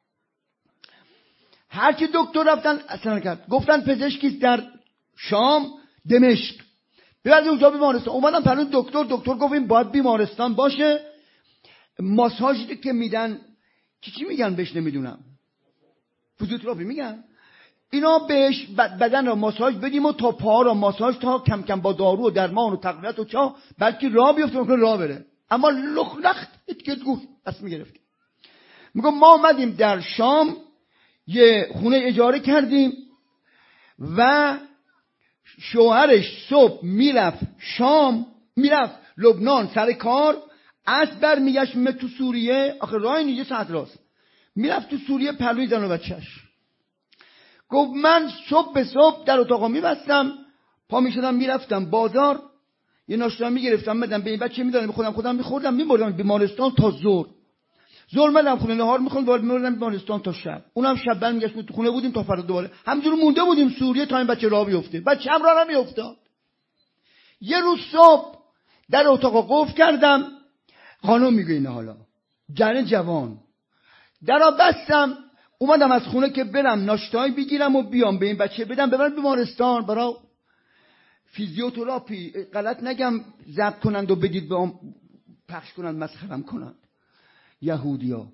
هرچی دکتر رفتن اصلا کرد، گفتن پزشکی در شام دمشق ببرید اونجا بیمارستان. اومدم پلو دکتر، دکتر گفت این باید بیمارستان باشه. ماساژی که میدن چی چی میگن بهش نمیدونم، فیزیوتراپی میگن، اینا بهش بدن را ماساژ بدیم و تا پا را ماساژ تا کم کم با دارو و درمان و تقویت و چا بلکه راه بیفته ممکن راه بره. اما لخ لخت اتکت گوش بس میگرفت. میگم ما اومدیم در شام یه خونه اجاره کردیم و شوهرش صبح میرفت شام، میرفت لبنان سر کار، از بر میگشت می تو سوریه، آخه راه نیجه ساعت راست، میرفت تو سوریه پلوی زن و بچهش. گفت من صبح به صبح در اتاقا میبستم، پا میشدم میرفتم بازار، یه ناشتا میگرفتم بدم به این بچه میدادم، خودم خودم میخوردم، میبردم بیمارستان تا ظهر. ظهر مدام خونه نهار میخوند وارد میبردم بیمارستان تا شب. اونم شب برمیگشت تو خونه بودیم تا فردا دوباره همینجوری مونده بودیم سوریه تا این بچه راه بیفته. بچه هم راه نمیافتاد. یه روز صبح در اتاقا قفل کردم، خانم میگه اینه حالا جن جوان، درا بستم، اومدم از خونه که برم ناشتایی بگیرم و بیام به این بچه بدم ببرم بیمارستان برای فیزیوتراپی. غلط نگم ضبط کنند و بدید به هم پخش کنند مسخرم کنند یهودیا.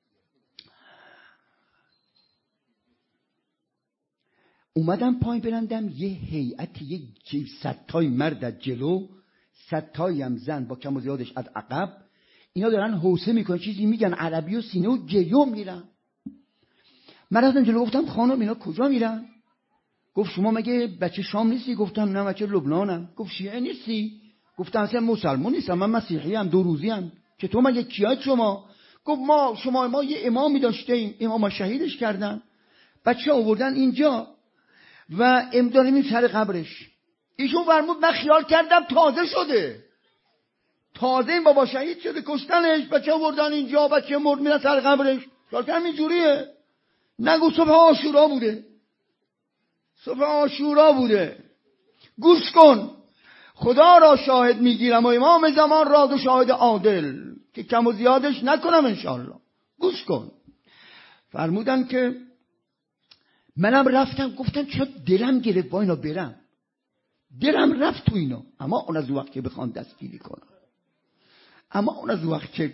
اومدم پایین برندم، یه هیئت، یه جیب ستای مرد از جلو، ستایی هم زن با کم و زیادش از عقب، اینا دارن حوصه میکنن چیزی میگن عربی و سینه و گیوم میرن. من رفتم جلو گفتم خانم اینا کجا میرن؟ گفت شما مگه بچه شام نیستی؟ گفتم نه بچه لبنانم. گفت شیعه نیستی؟ گفتم اصلا مسلمان نیستم، من مسیحی ام، دو روزی ام. چطور مگه کیات شما؟ گفت ما شما ما یه امامی داشتیم، امام شهیدش کردن، بچه آوردن اینجا و امدادیم سر قبرش. ایشون فرمود من خیال کردم تازه شده، تازه این بابا شهید شده کشتنش، بچه آوردن اینجا، بچه مرد میرن سر قبرش. خیال کردم اینجوریه. نگو صبح عاشورا بوده، صبح عاشورا بوده. گوش کن، خدا را شاهد میگیرم و امام زمان را دو شاهد عادل که کم و زیادش نکنم انشاءالله. گوش کن. فرمودن که منم رفتم، گفتن چرا دلم گرفت با اینا برم، دلم رفت تو اینا. اما اون از وقت که بخوان دستگیری کنم، اما اون از وقت که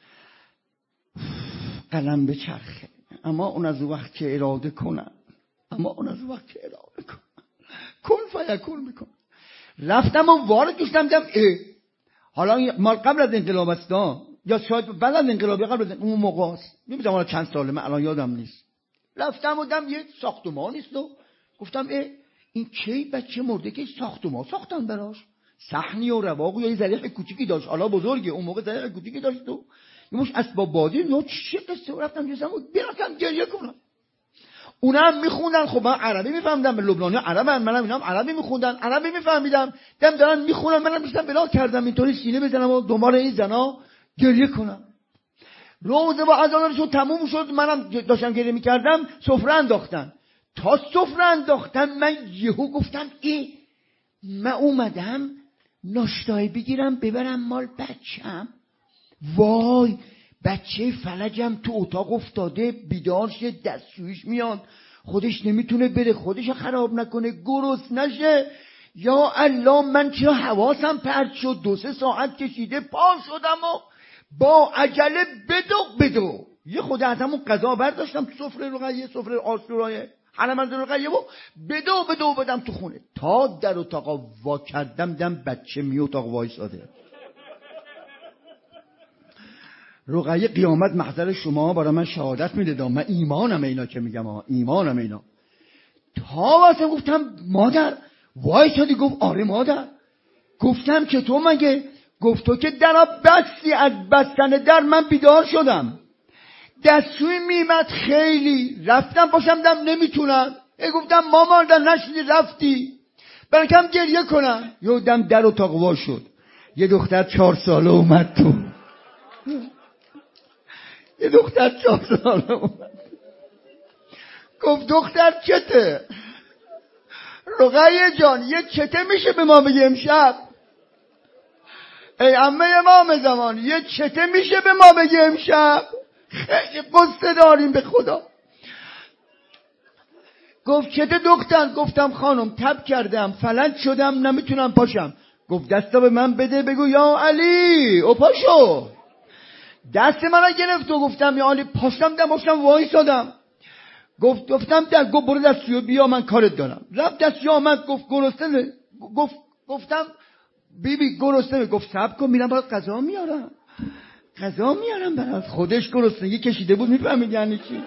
قلم به چرخه، اما اون از وقت که اراده کنم، اما اون از وقت که اراده کنم کن فیکون میکن. رفتم و وارد کشتم دیدم اه حالا مال قبل از انقلاب است یا شاید بعد از انقلاب یا قبل از اون موقع است، نمیدونم حالا چند ساله، من الان یادم نیست. رفتم و دیدم یه ساختمانی است و گفتم اه این کی بچه مرده که ساختمان ساختن براش، صحنی و رواق و یه ذریح کوچیکی داشت، حالا بزرگه، اون موقع ذریح کوچیکی داشت و یه مش اسباب بازی نو چه قصه. رفتم جسم و براتم گریه کنم. اونم میخوندن، خب من عربی میفهمیدم، لبنانی عربن، منم اینام عربی میخوندن، عربی میفهمیدم، دم دارن میخونن، منم میشتم بلا کردم اینطوری سینه بزنم و دنبال این زنا گریه کنم. روزه با اذانشون تموم شد، منم داشتم گریه میکردم، سفره انداختن. تا سفره انداختن من یهو گفتم ای من اومدم ناشتایی بگیرم ببرم مال بچم، وای بچه فلجم تو اتاق افتاده، بیدار شه، دستشویش میاد، خودش نمیتونه بره، خودش خراب نکنه، گرسنه نشه. یا الله من چرا حواسم پرت شد، دو سه ساعت کشیده پا شدم و با عجله بدو بدو یه خود از همون غذا برداشتم تو سفره رقیه، سفره آسورای حرم از رقیه و بدو بدو بدم تو خونه. تا در اتاق وا کردم دیدم بچه می اتاق وایساده. رقیه قیامت محضر شما برای من شهادت میده، من ایمانم اینا که میگم، ها ایمانم اینا. تا واسه گفتم مادر وایسادی؟ گفت آره مادر. گفتم که تو مگه؟ گفت تو که در بستی، از بستن در من بیدار شدم، دستوی میمد خیلی رفتم پاشم دم نمیتونم. ای گفتم مامان در نشدی رفتی برکم گریه کنم. یه دم در اتاق وا شد، یه دختر چهار ساله اومد تو. یه دختر چهار ساله اومد گفت دختر چته؟ رقیه جان یه چته میشه به ما بگی امشب؟ ای عمه امام زمان یه چته میشه به ما بگی امشب؟ خیلی قصه داریم به خدا. گفت چته دختر؟ گفتم خانم تب کردم فلج شدم نمیتونم پاشم. گفت دستا به من بده بگو یا علی او پاشو. دست منو گرفت و گفتم یا علی پاشم دم پاشم وایسادم. گفت گفتم در گفت برو دستیو بیا من کارت دارم. رفت دستیو آمد گفت گرسنه. گفت گفتم بی بی گرسنه. گفت صبر کن میرم برات غذا میارم، غذا میارم برات. خودش گرسنگی کشیده بود، میفهمید یعنی چی.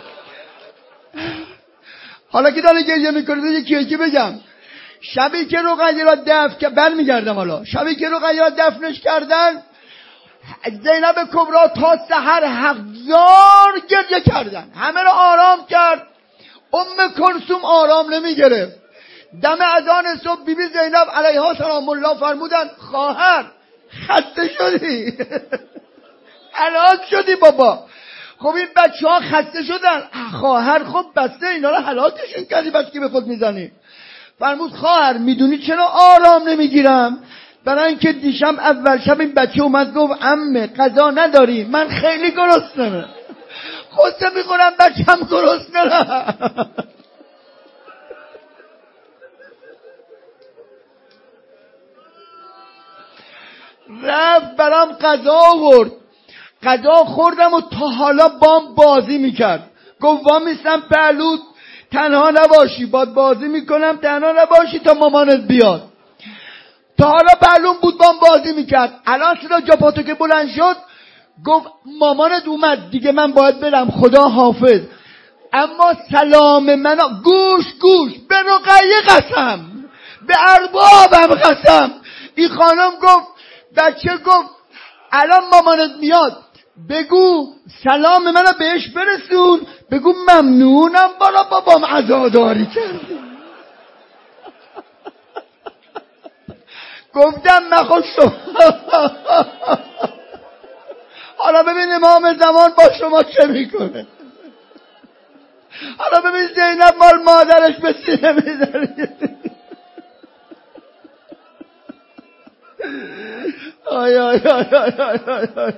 حالا که داره گریه میکنه یکی یکی بگم. شبی که رقیه را دفن که برمیگردم حالا شبی که رقیه را دفنش کردن، زینب کبرا تا سحر هزار گریه کردن، همه را آرام کرد. ام کلثوم آرام نمی گرفت. دم اذان صبح بیبی بی زینب علیها سلام الله فرمودن خواهر خسته شدی هلاک شدی بابا. خب این بچه ها خسته شدن. خواهر خب بسته اینا رو هلاکشون کردی بس که به خود میزنی. فرمود خواهر میدونی چرا آرام نمیگیرم؟ برای اینکه دیشب اول شب این بچه اومد گفت عمه غذا نداری، من خیلی گرسنمه، خودم میخورم بچه‌م گرسنه. رفت برام غذا آورد، غذا خوردم و تا حالا بام بازی میکرد. گفت وامیستم پهلوت تنها نباشی، باد بازی میکنم تنها نباشی تا مامانت بیاد. تا حالا پهلوم بود بام بازی میکرد. الان صدا جاپاتو که بلند شد گفت مامانت اومد دیگه من باید برم خدا حافظ. اما سلام منو گوش گوش به رقیه قسم، به اربابم قسم. این خانم گفت بچه گفت الان مامانت میاد بگو سلام منو بهش برسون، بگو ممنونم بالا بابام عزاداری کردی. گفتم نخوش شما. حالا ببین امام زمان با شما چه میکنه. حالا ببین زینب مال مادرش به سینه میزنه. آی آی آی آی آی آی.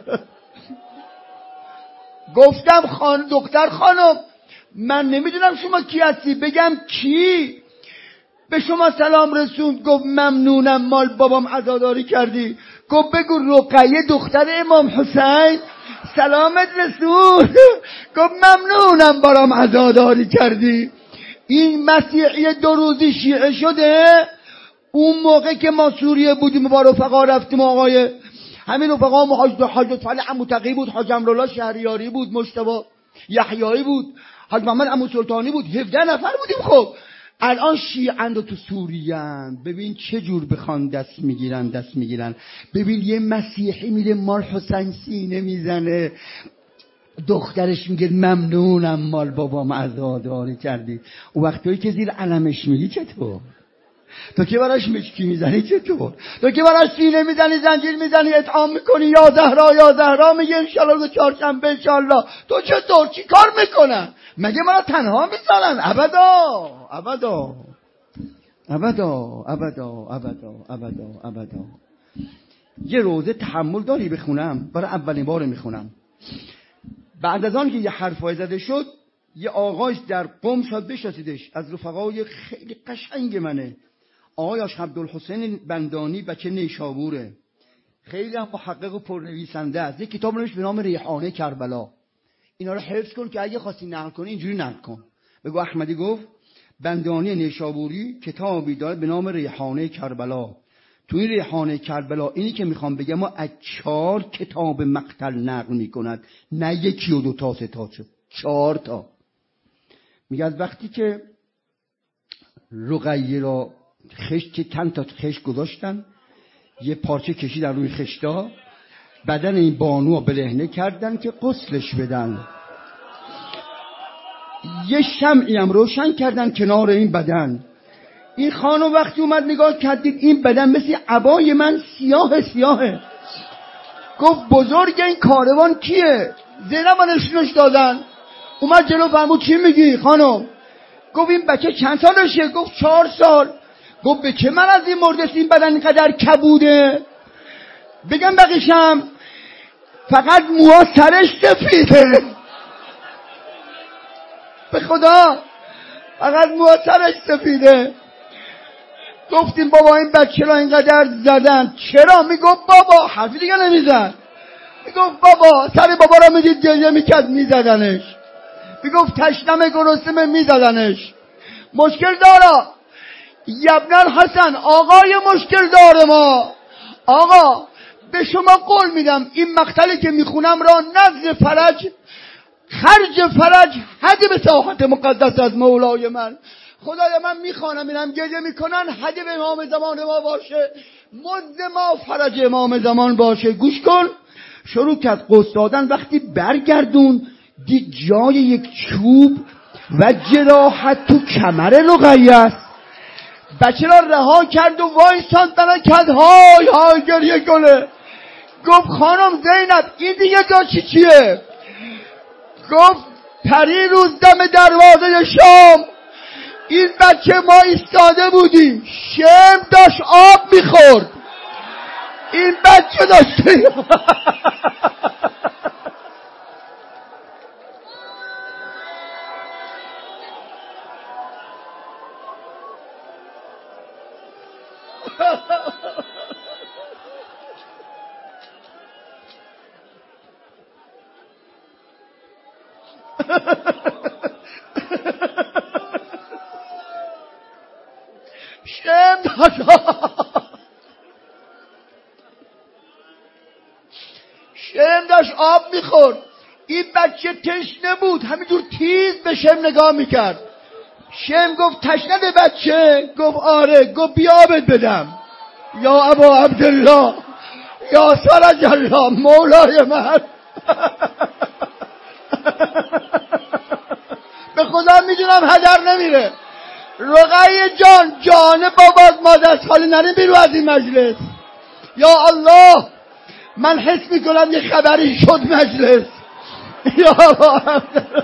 گفتم خان دختر خانم من نمیدونم شما کی هستی، بگم کی به شما سلام رسوند؟ گفت ممنونم مال بابام عزاداری کردی. گفت بگو رقیه دختر امام حسین سلامت رسول. گفت ممنونم برام عزاداری کردی. این مسیحی دو روزی شیعه شده. اون موقع که ما سوریه بودیم با رفقا رفتیم، آقای همین رفقا هم حاج حاج فعلی عمو تقی بود، حاج امرالله شهریاری بود، مجتبی یحیایی بود، حاج محمد عمو سلطانی بود، هفده نفر بودیم. خب الان شیعند و تو سوریه‌اند. ببین چه جور بخوان دست میگیرن دست میگیرن. ببین یه مسیحی میره مال حسین سینه میزنه، دخترش میگه ممنونم مال بابام عزاداری کردی. اون وقتایی که زیر علمش میگی چطور؟ تو که براش مشکی میزنی چطور؟ تو که براش سینه میزنی زنجیر میزنی اطعام میکنی یا زهرا یا زهرا میگه انشالله چهارشنبه انشالله. تو چطور چی کار میکنن؟ مگه منو تنها میذارن؟ ابدا ابدا ابدا ابدا ابدا ابدا ابدا. یه روزه تحمل داری بخونم؟ برای اولین بار میخونم. بعد از آن که یه حرفای زده شد یه آقایش در قم شاید بشناسیدش، از رفقای خیلی قشنگ منه، آقای آش عبدالحسین بندانی، بچه نیشابوره، خیلی هم محقق و پرنویسنده است. یک کتاب نوشت به نام ریحانه کربلا. اینا رو حفظ کن که اگه خواستی نقل کنی اینجوری نقل کن. بگو احمدی گفت بندانی نیشابوری کتابی داره به نام ریحانه کربلا. تو این ریحانه کربلا اینی که میخوام بگم ما از چهار کتاب مقتل نقل میکند، نه یکی و دو تا سه تا، چهار تا. میگه از وقتی که رقیه را خشت چند تا خشت گذاشتن، یه پارچه کشیدن روی خشتا، بدن این بانو رو برهنه کردن که غسلش بدن، یه شمعی هم روشن کردن کنار این بدن. این خانم وقتی اومد نگاه کردید این بدن مثل عبای من سیاه سیاهه. گفت بزرگ این کاروان کیه؟ زینب نشونش دادن. اومد جلو فرمود چی میگی خانم؟ گفت این بچه چند سالشه؟ گفت چهار سال. گفت به چه من از این مرده این بدن اینقدر کبوده؟ بگم بقیشم فقط موها سرش سفیده، به خدا فقط موها سرش سفیده. گفتیم بابا این بچه را اینقدر زدن چرا؟ میگفت بابا، حرفی دیگه نمیزد، میگفت بابا سر بابا را میدید گریه میکرد میزدنش، میگفت تشنمه گرسنه میزدنش. مشکل داره یبنر حسن، آقای مشکل داره ما. آقا به شما قول میدم این مقتلی که میخونم را نزد فرج، خرج فرج هدی به ساحت مقدس از مولای من. خدای من میخوانم اینم گریه میکنن، هدی به امام زمان ما باشه، مزد ما فرج امام زمان باشه. گوش کن. شروع کرد قصد دادن. وقتی برگردون دید جای یک چوب و جراحت تو کمر رقیه است. بچه را رها کرد و وایساند برای کرد های های گریه کنه. گفت خانم زینب این دیگه داشتی چیه؟ گفت پری روز دم دروازه شام این بچه ما ایستاده بودیم، شم داشت آب میخورد، این بچه داشته شم داشت شم داشت آب میخورد. این بچه تشنه بود، همینجور تیز به شم نگاه میکرد. شم گفت تشنه به بچه؟ گفت آره. گفت بیا آبت بدم. یا ابا عبدالله، یا سرج الله، مولای من به خدا میدونم هدر نمیره. رقیه جان، جان بابات مادر خالی نریم بیرو از این مجلس. یا الله من حس میکنم یه خبری شد مجلس. یا ابا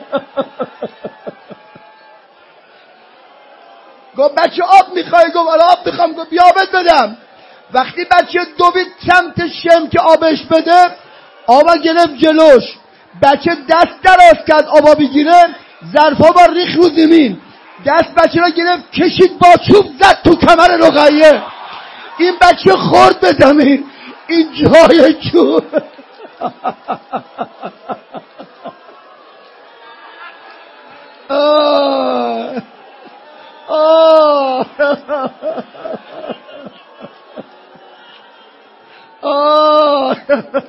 گفت بچه آب میخوای؟ گفت آره آب میخوام. گفت بیا آبت بدم. وقتی بچه دوید سمت شم که آبش بده، آبا گرفت جلوش. بچه دست دراز کرد آبا بگیره، ظرفا با ریخ رو زمین. دست بچه را گرفت کشید با چوب زد تو کمر رقیه. این بچه خورد به زمین. این جای چوب آه آه آه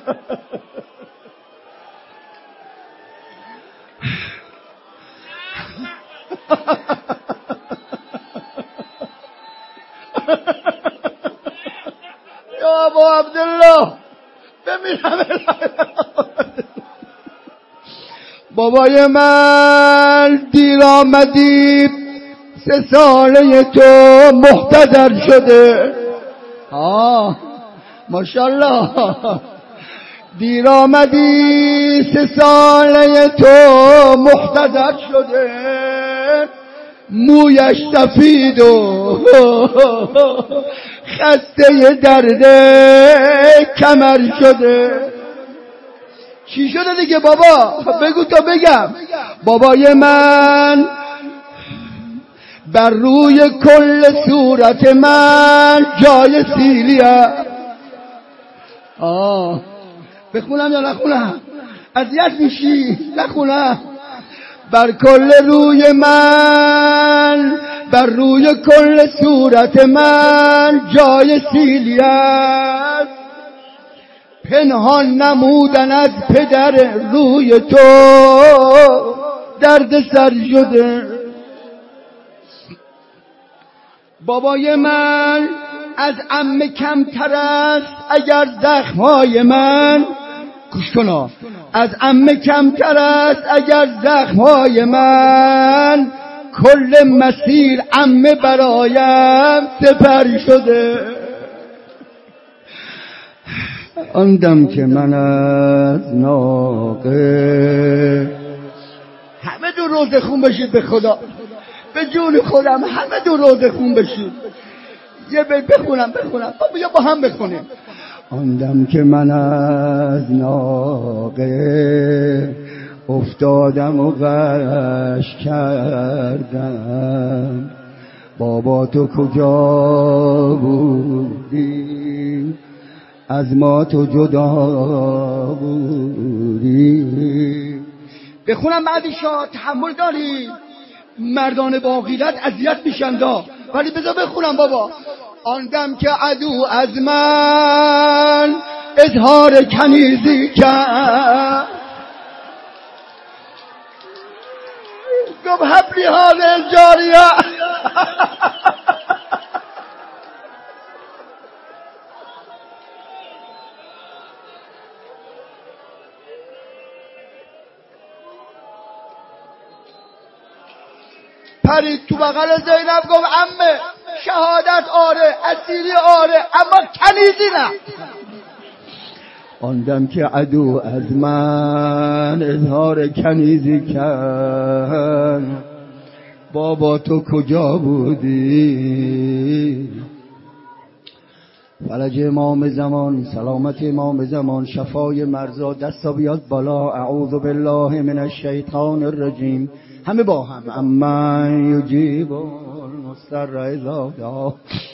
یا ابا عبدالله بمیرم. بابای من دیر آمدی، سه ساله تو محتضر شده. آه ماشاءالله. دیر آمدی سه ساله تو محتضر شده، مویش سفید و خسته درد کمر شده. چی شده دیگه بابا؟ بگو تا بگم. بابای من بر روی کل صورت من جای سیلیه. آه بخونم یا نخونم؟ اذیت میشی. نخونم. بر کل روی من، بر روی کل صورت من جای سیلی است. پنهان نمودن از پدر روی تو درد سر شده. بابای من از عمه کمتر است اگر زخمهای من، گوش کن، از عمه کمتر است اگر زخمهای من، کل مسیر عمه برایم سپر شده. آن دم که من از ناقه، همه دو روزه خون بشید به خدا، به جون خودم همه دو روزه خون بشید. یه بیت بخونم بخونم بابا یا با هم بخونیم. آن دم که من از ناقه افتادم و غش کردم، بابا تو کجا بودی از ما تو جدا بودی. بخونم بعدی شاد تحمل داری، مردان با غیرت اذیت میشن دا، ولی بذار بخونم بابا. آن دم که عدو از من اظهار کنیزی کرد، گفت حبلی حال جاریه. پرید تو بغل زینب گفت عمه شهادت آره، اسیری آره، اما کنیزی نه. آن دم که عدو از من اظهار کنیزی کرد، بابا تو کجا بودی. فرج امام زمان، سلامت امام زمان، شفای مرزا، دستا بیاد بالا. اعوذ بالله من الشیطان الرجیم. همه با هم. اما یجیب المضطر اذا دعا.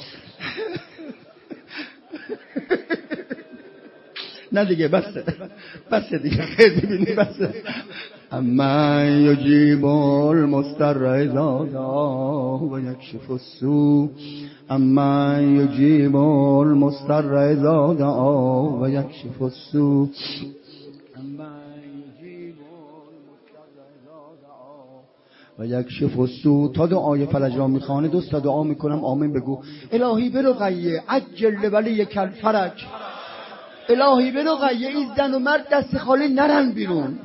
نه دیگه بسه بسه دیگه خیر ببینی بسه. اما یجیب المضطر اذا دعا و یکشف السوء. اما یجیب المضطر اذا دعا و یکشف السوء. و یکشف السوء. تا دعای فلج را میخوانه دوست تا دعا میکنم آمین بگو. الهی برو قیه عجل ولی کل فرج. الهی برو قیه این زن و مرد دست خالی نرن بیرون.